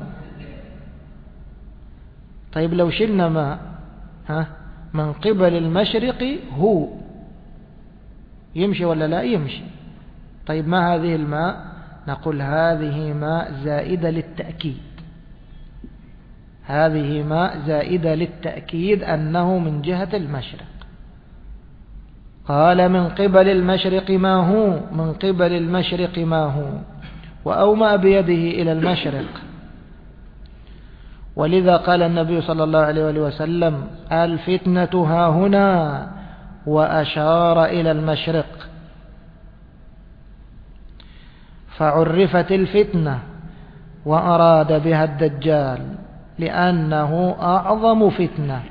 طيب لو شلنا ما، من قبل المشرق هو، يمشي ولا لا يمشي؟ طيب ما هذه الماء؟ نقول: هذه ماء زائدة للتأكيد، هذه ماء زائدة للتأكيد أنه من جهة المشرق. قال: من قبل المشرق ما هو، من قبل المشرق ما هو، وأومأ بيده إلى المشرق. ولذا قال النبي صلى الله عليه وسلم: الفتنة ها هنا، وأشار إلى المشرق. فعرفت الفتنة وأراد بها الدجال لأنه أعظم فتنة.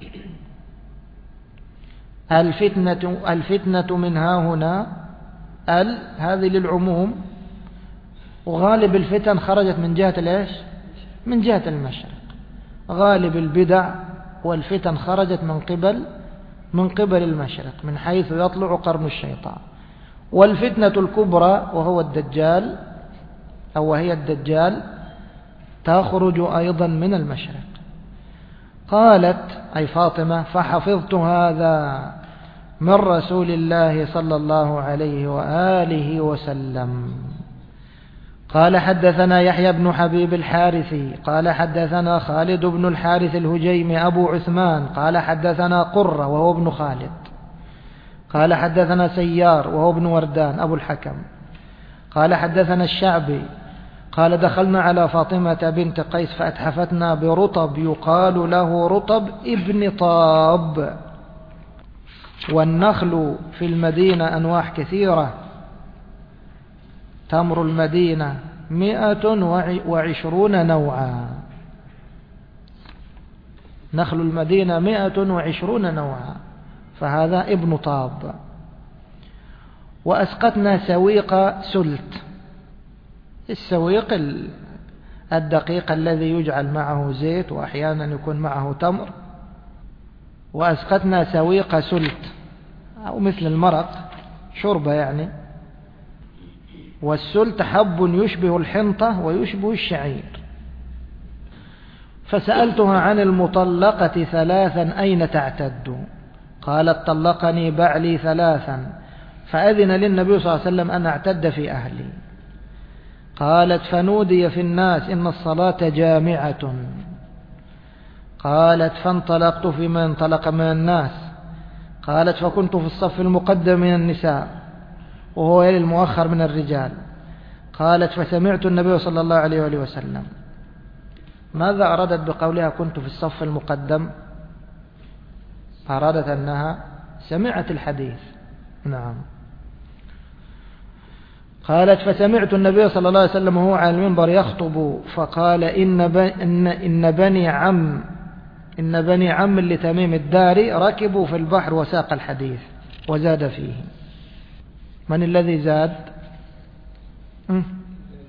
الفتنة من ها هنا، هذه للعموم، وغالب الفتن خرجت من جهة الإيش؟ من جهة المشرق. غالب البدع والفتن خرجت من قبل المشرق، من حيث يطلع قرن الشيطان. والفتنة الكبرى وهو الدجال أو وهي الدجال تخرج أيضا من المشرق. قالت أي فاطمة: فحفظت هذا من رسول الله صلى الله عليه وآله وسلم. قال: حدثنا يحيى بن حبيب الحارثي قال: حدثنا خالد بن الحارث الهجيمي أبو عثمان قال: حدثنا قرة وهو ابن خالد قال: حدثنا سيار وهو ابن وردان أبو الحكم قال: حدثنا الشعبي قال: دخلنا على فاطمة بنت قيس فأتحفتنا برطب يقال له رطب ابن طاب. والنخل في المدينة أنواع كثيرة، تمر المدينة 120 نوعا، نخل المدينة 120 نوعا، فهذا ابن طاب. وأسقطنا سويق سلت، السويق الدقيق الذي يجعل معه زيت وأحيانا يكون معه تمر. وأسقطنا سويق سلت أو مثل المرق، شوربة يعني. والسلت حب يشبه الحنطة ويشبه الشعير. فسألتها عن المطلقة 3 أين تعتد؟ قالت: طلقني بعلي 3 فأذن للنبي صلى الله عليه وسلم أن أعتد في أهلي. قالت: فنودي في الناس إن الصلاة جامعة. قالت: فانطلقت في من انطلق من الناس. قالت: فكنت في الصف المقدم من النساء وهو يلي المؤخر من الرجال. قالت: فسمعت النبي صلى الله عليه وآله وسلم. ماذا أرادت بقولها كنت في الصف المقدم؟ أرادت أنها سمعت الحديث. نعم. قالت: فسمعت النبي صلى الله عليه وسلم وهو على المنبر يخطب فقال: إن بني عم لتميم الداري ركبوا في البحر وساق الحديث. وزاد فيه. من الذي زاد؟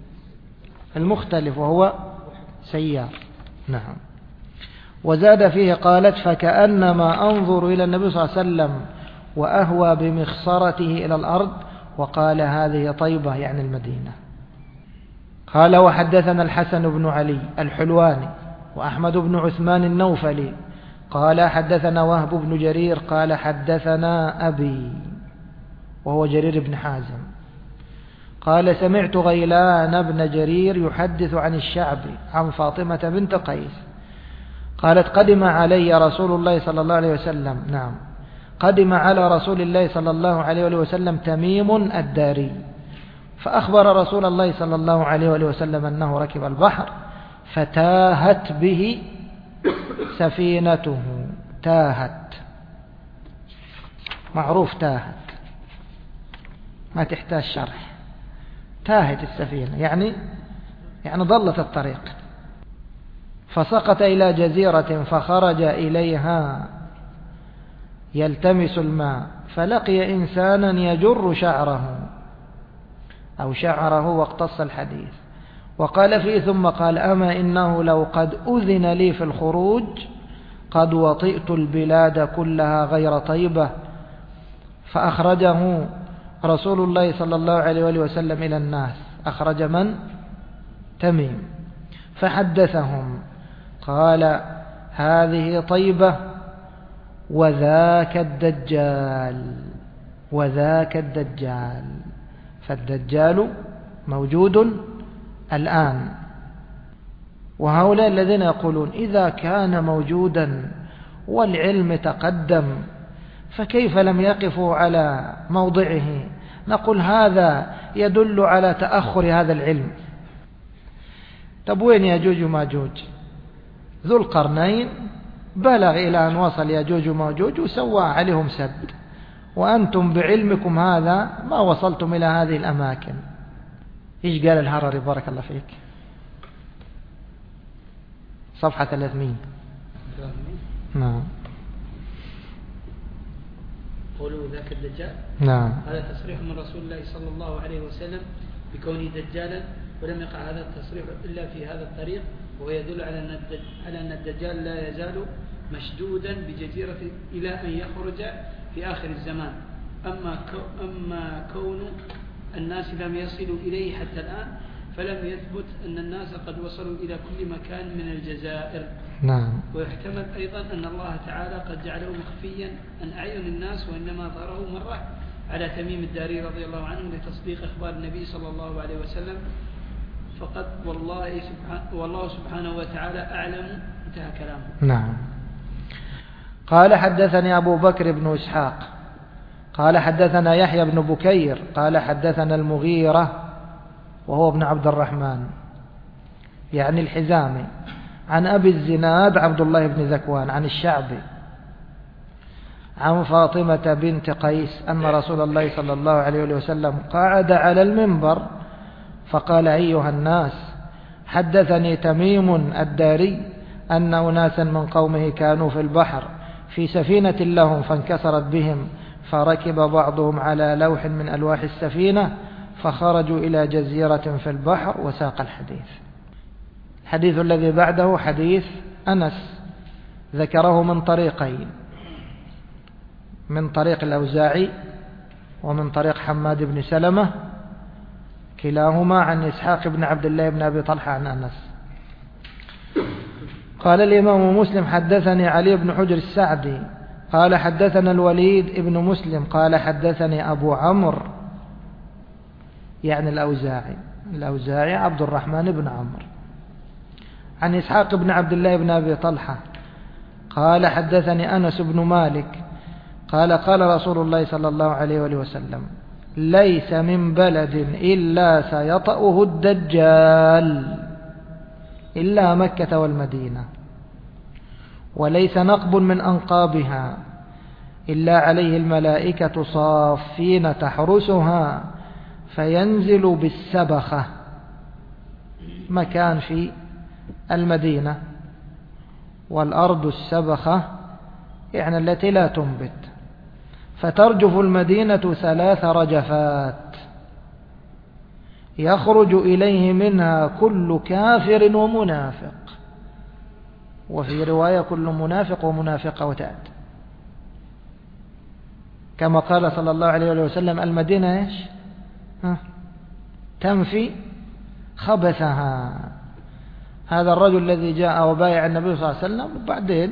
المختلف وهو سيار. نعم. وزاد فيه قالت فكأنما أنظر إلى النبي صلى الله عليه وسلم وأهوى بمخصرته إلى الأرض، وقال هذه طيبة يعني المدينة. قال وحدثنا الحسن بن علي الحلواني وأحمد بن عثمان النوفلي قال حدثنا وهب بن جرير قال حدثنا أبي وهو جرير بن حازم قال سمعت غيلان بن جرير يحدث عن الشعبي عن فاطمة بنت قيس قالت قدم علي رسول الله صلى الله عليه وسلم. نعم، قدم على رسول الله صلى الله عليه وسلم تميم الداري، فأخبر رسول الله صلى الله عليه وسلم أنه ركب البحر فتاهت به سفينته. تاهت معروف، تاهت ما تحتاج شرح. تاهت السفينة يعني ضلت الطريق. فسقط إلى جزيرة فخرج إليها يلتمس الماء فلقي إنسانا يجر شعره واقتص الحديث وقال فيه ثم قال أما إنه لو قد أذن لي في الخروج قد وطئت البلاد كلها غير طيبة. فأخرجه رسول الله صلى الله عليه وسلم إلى الناس. أخرج من؟ تميم. فحدثهم قال هذه طيبة وذاك الدجال. فالدجال موجود الآن. وهؤلاء الذين يقولون إذا كان موجودا والعلم تقدم فكيف لم يقفوا على موضعه؟ نقول هذا يدل على تأخر هذا العلم. طب وين ياجوج وماجوج؟ ذو القرنين بلغ إلى أن وصل ياجوج وماجوج وسوى عليهم سد، وأنتم بعلمكم هذا ما وصلتم إلى هذه الأماكن. إيش قال الهرري بارك الله فيك؟ صفحة 300. نعم. قولوا ذاك الدجال. نعم. هذا تصريح من رسول الله صلى الله عليه وسلم بكونه دجالا، ولم يقع هذا التصريح إلا في هذا الطريق، وهو يدل على أن الدجال لا يزال مشدودا بجزيرة إلى أن يخرج في آخر الزمان. أما كون الناس لم يصلوا إليه حتى الآن فلم يثبت أن الناس قد وصلوا إلى كل مكان من الجزائر. نعم. ويحتمل أيضا أن الله تعالى قد جعله مخفيا عن أعين الناس، وإنما ظهره مرة على تميم الداري رضي الله عنه لتصديق أخبار النبي صلى الله عليه وسلم فقط. والله سبحانه وتعالى أعلم. انتهى كلامه. نعم. قال حدثني أبو بكر بن إسحاق قال حدثنا يحيى بن بكير قال حدثنا المغيرة وهو ابن عبد الرحمن يعني الحزامي عن أبي الزناد عبد الله بن ذكوان عن الشعبي عن فاطمة بنت قيس أن رسول الله صلى الله عليه وسلم قعد على المنبر فقال أيها الناس حدثني تميم الداري أن أناسا من قومه كانوا في البحر في سفينة لهم فانكسرت بهم، فركب بعضهم على لوح من ألواح السفينة فخرجوا إلى جزيرة في البحر وساق الحديث. الحديث الذي بعده حديث أنس ذكره من طريقين، من طريق الأوزاعي ومن طريق حماد بن سلمة كلاهما عن إسحاق بن عبد الله بن أبي طلحة عن أنس. قال الإمام مسلم حدثني علي بن حجر السعدي قال حدثنا الوليد بن مسلم قال حدثني أبو عمرو يعني الأوزاعي عبد الرحمن بن عمرو عن إسحاق بن عبد الله بن أبي طلحة قال حدثني أنس بن مالك قال قال رسول الله صلى الله عليه وسلم ليس من بلد إلا سيطأه الدجال إلا مكة والمدينة، وليس نقب من أنقابها إلا عليه الملائكة صافين تحرسها فينزل بالسبخة، مكان في المدينة، والأرض السبخة يعني التي لا تنبت، فترجف المدينة 3 رجفات يخرج إليه منها كل كافر ومنافق، وفي رواية كل منافق ومنافقة وتأتي، كما قال صلى الله عليه وسلم المدينة إيش؟ تنفي خبثها. هذا الرجل الذي جاء وبايع النبي صلى الله عليه وسلم وبعدين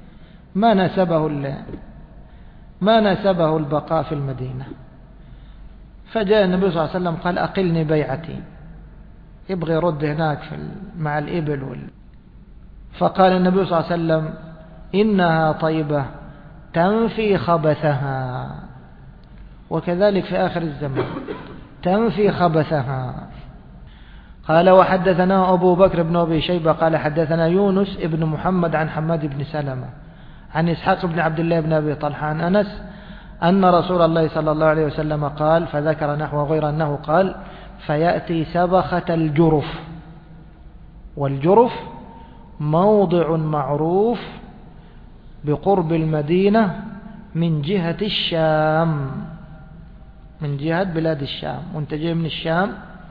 ما نسبه البقاء في المدينة، فجاء النبي صلى الله عليه وسلم قال أقلني بيعتي، يبغي يرد هناك مع الإبل فقال النبي صلى الله عليه وسلم إنها طيبة تنفي خبثها، وكذلك في آخر الزمان تنفي خبثها. قال وحدثنا أبو بكر بن أبي شيبة قال حدثنا يونس ابن محمد عن حماد بن سلمة عن إسحاق بن عبد الله بن أبي طلحة عن أنس أن رسول الله صلى الله عليه وسلم قال، فذكر نحو غير أنه قال فيأتي سبخة الجرف، والجرف موضع معروف بقرب المدينة من جهة الشام، من جهة بلاد الشام، وانت جاي من الشام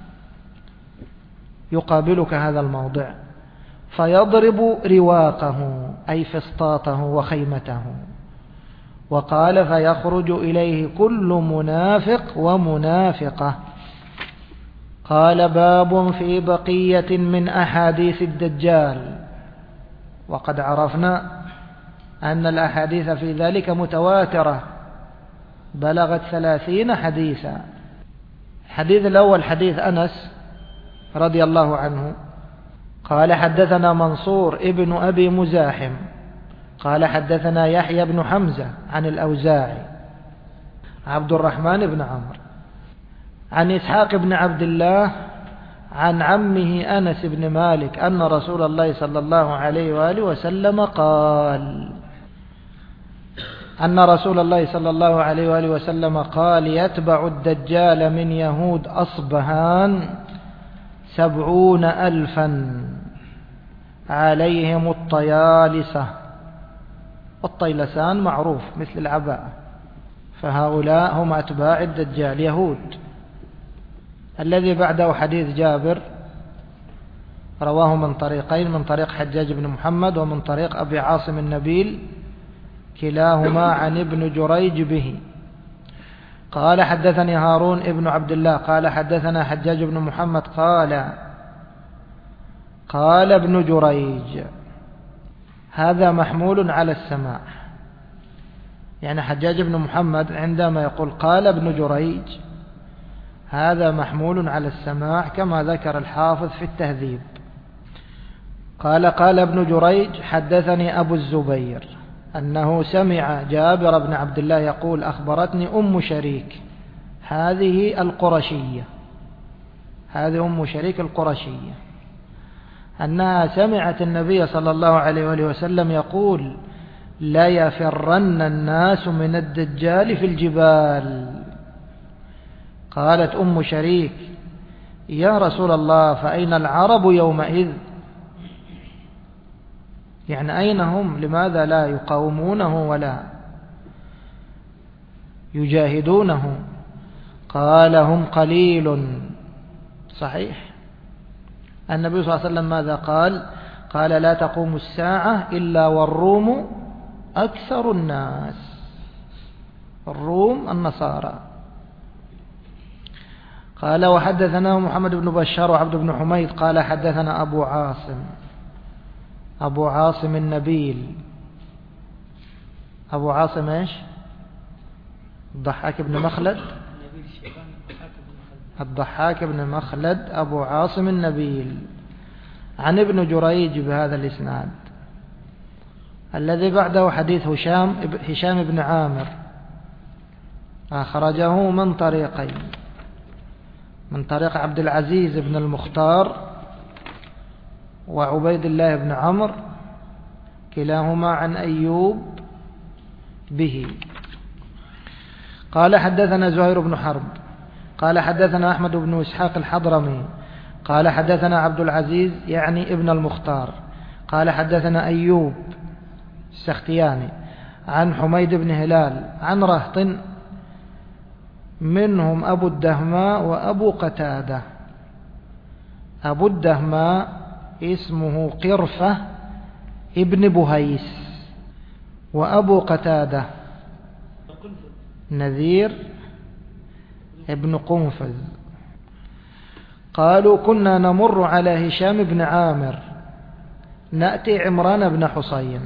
يقابلك هذا الموضع، فيضرب رواقه أي فسطاطه وخيمته. وقال فيخرج إليه كل منافق ومنافقة. قال باب في بقية من أحاديث الدجال. وقد عرفنا أن الأحاديث في ذلك متواترة بلغت 30 حديثا. الحديث الأول حديث أنس رضي الله عنه قال حدثنا منصور ابن أبي مزاحم قال حدثنا يحيى بن حمزة عن الأوزاعي عبد الرحمن بن عمرو عن إسحاق بن عبد الله عن عمه أنس بن مالك أن رسول الله صلى الله عليه وآله وسلم قال يتبع الدجال من يهود أصبهان 70,000 عليهم الطيالسة، والطيلسان معروف مثل العباءة، فهؤلاء هم أتباع الدجال يهود. الذي بعده حديث جابر رواه من طريقين، من طريق حجاج بن محمد ومن طريق أبي عاصم النبيل كلاهما عن ابن جريج به. قال حدثني هارون ابن عبد الله قال حدثنا حجاج بن محمد قال ابن جريج. هذا محمول على السماع، يعني حجاج بن محمد عندما يقول قال ابن جريج هذا محمول على السماع كما ذكر الحافظ في التهذيب. قال ابن جريج حدثني أبو الزبير أنه سمع جابر بن عبد الله يقول أخبرتني أم شريك، هذه أم شريك القرشية، أنها سمعت النبي صلى الله عليه وآله وسلم يقول لا يفرن الناس من الدجال في الجبال. قالت أم شريك يا رسول الله فأين العرب يومئذ؟ يعني أين هم؟ لماذا لا يقاومونه ولا يجاهدونه؟ قال هم قليل. صحيح. النبي صلى الله عليه وسلم ماذا قال لا تقوم الساعة إلا والروم أكثر الناس، الروم النصارى. قال وحدثنا محمد بن بشار وعبد بن حميد قال حدثنا أبو عاصم النبيل. أبو عاصم إيش؟ الضحاك بن مخلد أبو عاصم النبيل عن ابن جريج بهذا الإسناد. الذي بعده حديث هشام بن عامر أخرجه من طريقين، من طريق عبد العزيز بن المختار وعبيد الله بن عمرو كلاهما عن أيوب به. قال حدثنا زهير بن حرب قال حدثنا أحمد بن إسحاق الحضرمي قال حدثنا عبد العزيز يعني ابن المختار قال حدثنا أيوب السختياني عن حميد بن هلال عن رهط منهم أبو الدهماء وأبو قتادة أبو الدهماء اسمه قرفة ابن بهيس، وأبو قتادة نذير ابن قنفذ. قالوا كنا نمر على هشام بن عامر نأتي عمران بن حصين،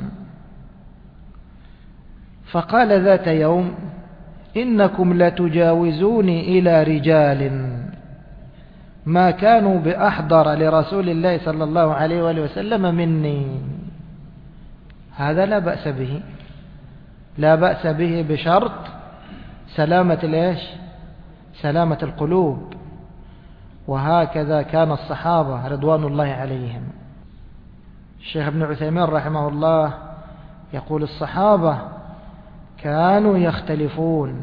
فقال ذات يوم إنكم لتجاوزوني إلى رجال ما كانوا بأحضر لرسول الله صلى الله عليه وآله وسلم مني. هذا لا بأس به، لا بأس به بشرط سلامة سلامة القلوب. وهكذا كان الصحابة رضوان الله عليهم. الشيخ ابن عثيمين رحمه الله يقول الصحابة كانوا يختلفون،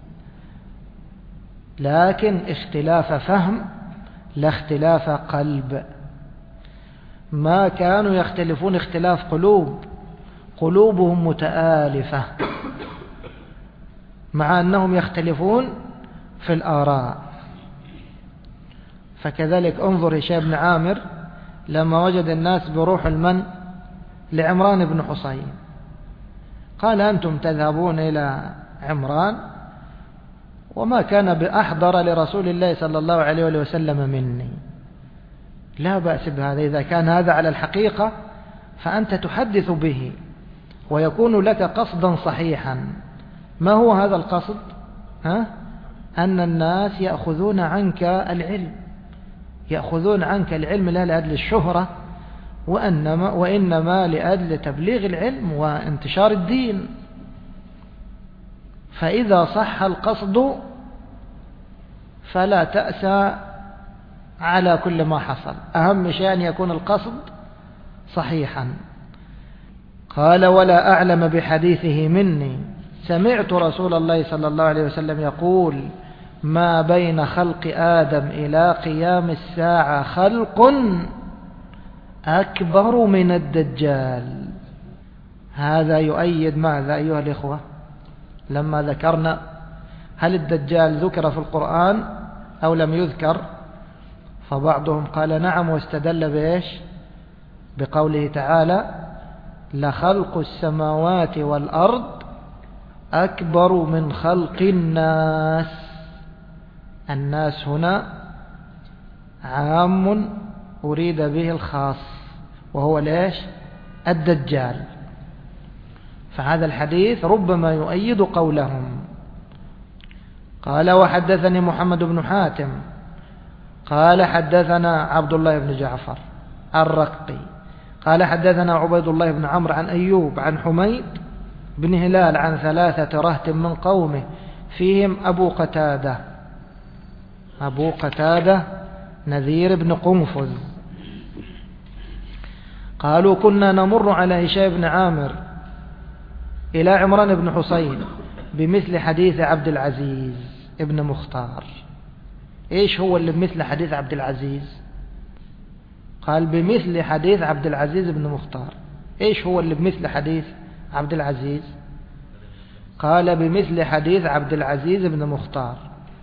لكن اختلاف فهم لا اختلاف قلب. ما كانوا يختلفون اختلاف قلوب، قلوبهم متآلفة مع أنهم يختلفون في الآراء. فكذلك انظر هشام بن عامر لما وجد الناس بروح المن لعمران بن حصين قال أنتم تذهبون إلى عمران وما كان بأحضر لرسول الله صلى الله عليه وسلم مني. لا بأس بهذا، إذا كان هذا على الحقيقة فأنت تحدث به ويكون لك قصدا صحيحا. ما هو هذا القصد؟ أن الناس يأخذون عنك العلم، يأخذون عنك العلم لا لأجل الشهرة وإنما لأجل تبليغ العلم وانتشار الدين. فإذا صح القصد فلا تأسى على كل ما حصل، أهم شيء أن يكون القصد صحيحا. قال ولا أعلم بحديثه مني، سمعت رسول الله صلى الله عليه وسلم يقول ما بين خلق آدم إلى قيام الساعة خلق أكبر من الدجال. هذا يؤيد ماذا أيها الإخوة؟ لما ذكرنا هل الدجال ذكر في القرآن أو لم يذكر؟ فبعضهم قال نعم واستدل بإيش؟ بقوله تعالى لخلق السماوات والأرض أكبر من خلق الناس. الناس هنا عام أريد به الخاص وهو ليش؟ الدجال. فهذا الحديث ربما يؤيد قولهم. قال وحدثني محمد بن حاتم قال حدثنا عبد الله بن جعفر الرقي قال حدثنا عبيد الله بن عمرو عن أيوب عن حميد بن هلال عن 3 رهط من قومه فيهم أبو قتادة نذير بن قنفذ. قالوا كنا نمر على هشام بن عامر إلى عمران بن حصين بمثل حديث عبد العزيز ابن مختار. إيش هو اللي بمثل حديث عبد العزيز؟ قال بمثل حديث عبد العزيز بن مختار. إيش هو اللي بمثل حديث عبد العزيز؟ قال بمثل حديث عبد العزيز بن مختار.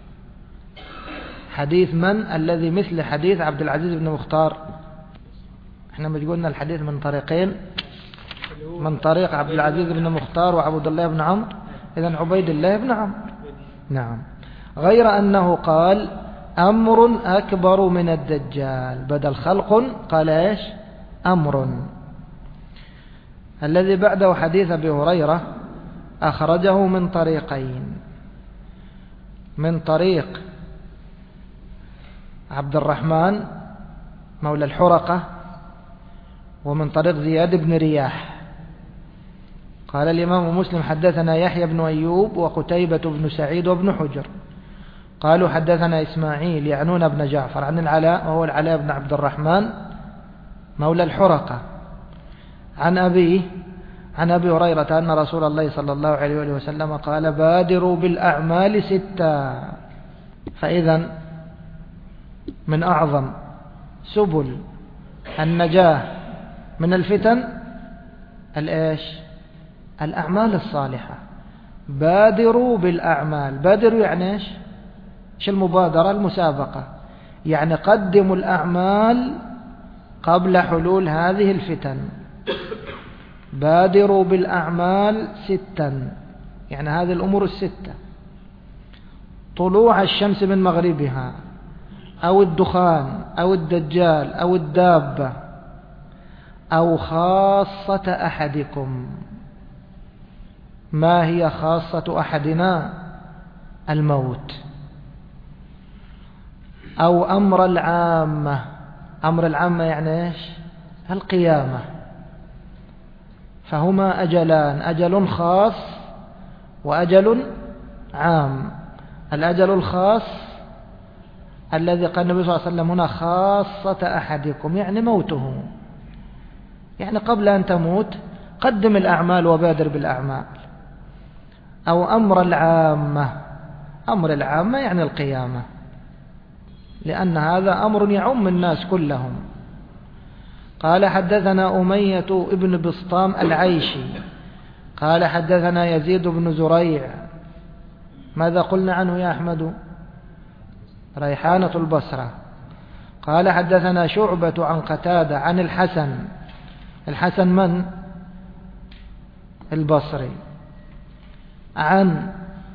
حديث من الذي مثل حديث عبد العزيز بن مختار؟ احنا مش قلنا الحديث من طريقين، من طريق عبد العزيز بن مختار وعبد الله بن عمرو، إذن عبيد الله بن عمرو. نعم، غير أنه قال أمر أكبر من الدجال، بدل خلق قال إيش؟ أمر. الذي بعده حديث أبي هريرة أخرجه من طريقين، من طريق عبد الرحمن مولى الحرقة ومن طريق زياد بن رياح. قال الإمام مسلم حدثنا يحيى بن أيوب وقتيبة بن سعيد وابن حجر قالوا حدثنا إسماعيل يعنون بن جعفر عن العلاء وهو العلاء بن عبد الرحمن مولى الحرقة عن أبيه عن أبي هريرة أن رسول الله صلى الله عليه وسلم قال بادروا بالأعمال 6. فإذا من أعظم سبل النجاة من الفتن الإيش؟ الأعمال الصالحة. بادروا بالأعمال، بادروا يعني إيش؟ المبادرة، المسابقة. يعني قدموا الأعمال قبل حلول هذه الفتن. بادروا بالأعمال 6، يعني هذه الأمور 6: طلوع الشمس من مغربها، أو الدخان، أو الدجال، أو الدابة، أو خاصة أحدكم. ما هي خاصة أحدنا؟ الموت. أو أمر العامة. أمر العامة يعني إيش؟ القيامة. فهما أجلان: أجل خاص وأجل عام. الأجل الخاص الذي قال النبي صلى الله عليه وسلم هنا خاصة أحدكم، يعني موته، يعني قبل أن تموت قدم الأعمال وبادر بالأعمال. أو أمر العامة. أمر العامة يعني القيامة، لأن هذا أمر يعم الناس كلهم. قال حدثنا أمية ابن بسطام العيشي قال حدثنا يزيد بن زريع. ماذا قلنا عنه يا أحمد؟ ريحانة البصرة. قال حدثنا شعبة عن قتادة عن الحسن. الحسن من؟ البصري. عن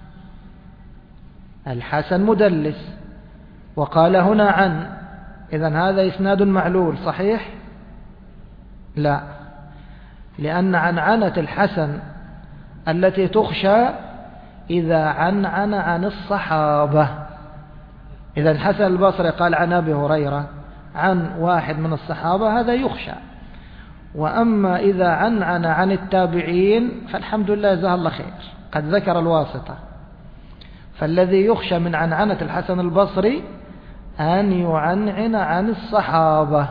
الحسن مدلس، وقال هنا عن، إذن هذا إسناد معلول صحيح؟ لا، لأن عنعنة الحسن التي تخشى إذا عنعن عن الصحابة. إذا الحسن البصري قال عن أبي هريرة عن واحد من الصحابة، هذا يخشى. وأما إذا عنعن عن التابعين فالحمد لله جزاه الله خير، قد ذكر الواسطة. فالذي يخشى من عنعنة الحسن البصري أن يعنعن عن الصحابة،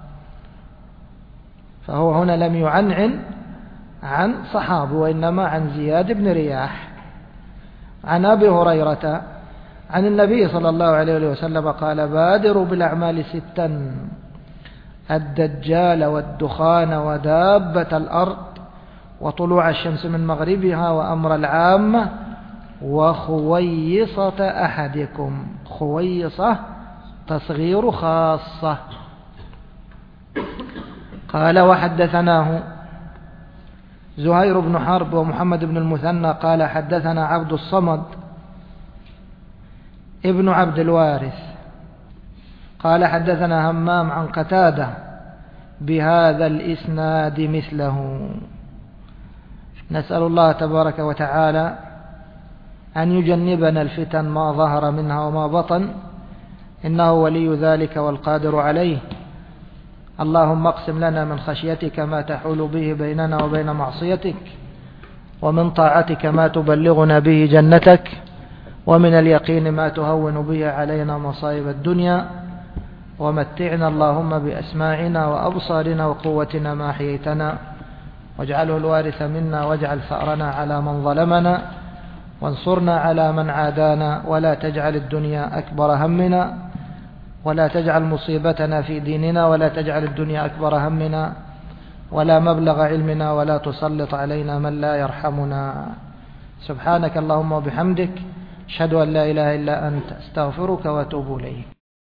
فهو هنا لم يعنعن عن صحابه، وإنما عن زياد بن رياح. عن أبي هريرة عن النبي صلى الله عليه وسلم قال: بادروا بالأعمال 6: الدجال والدخان ودابة الأرض وطلوع الشمس من مغربها وأمر العامة وخويصة أحدكم. خويصة تصغير خاصة. قال وحدثناه زهير بن حرب ومحمد بن المثنى قال حدثنا عبد الصمد ابن عبد الوارث قال حدثنا همام عن قتادة بهذا الإسناد مثله. نسأل الله تبارك وتعالى أن يجنبنا الفتن ما ظهر منها وما بطن، إنه ولي ذلك والقادر عليه. اللهم اقسم لنا من خشيتك ما تحول به بيننا وبين معصيتك، ومن طاعتك ما تبلغنا به جنتك، ومن اليقين ما تهون به علينا مصائب الدنيا، ومتعنا اللهم بأسماعنا وأبصارنا وقوتنا ما حييتنا، واجعله الوارث منا، واجعل ثأرنا على من ظلمنا، وانصرنا على من عادانا، ولا تجعل الدنيا أكبر همنا، ولا تجعل مصيبتنا في ديننا، ولا تجعل الدنيا أكبر همنا ولا مبلغ علمنا، ولا تسلط علينا من لا يرحمنا. سبحانك اللهم وبحمدك، أشهد أن لا إله إلا أنت، أستغفرك وأتوب إليك.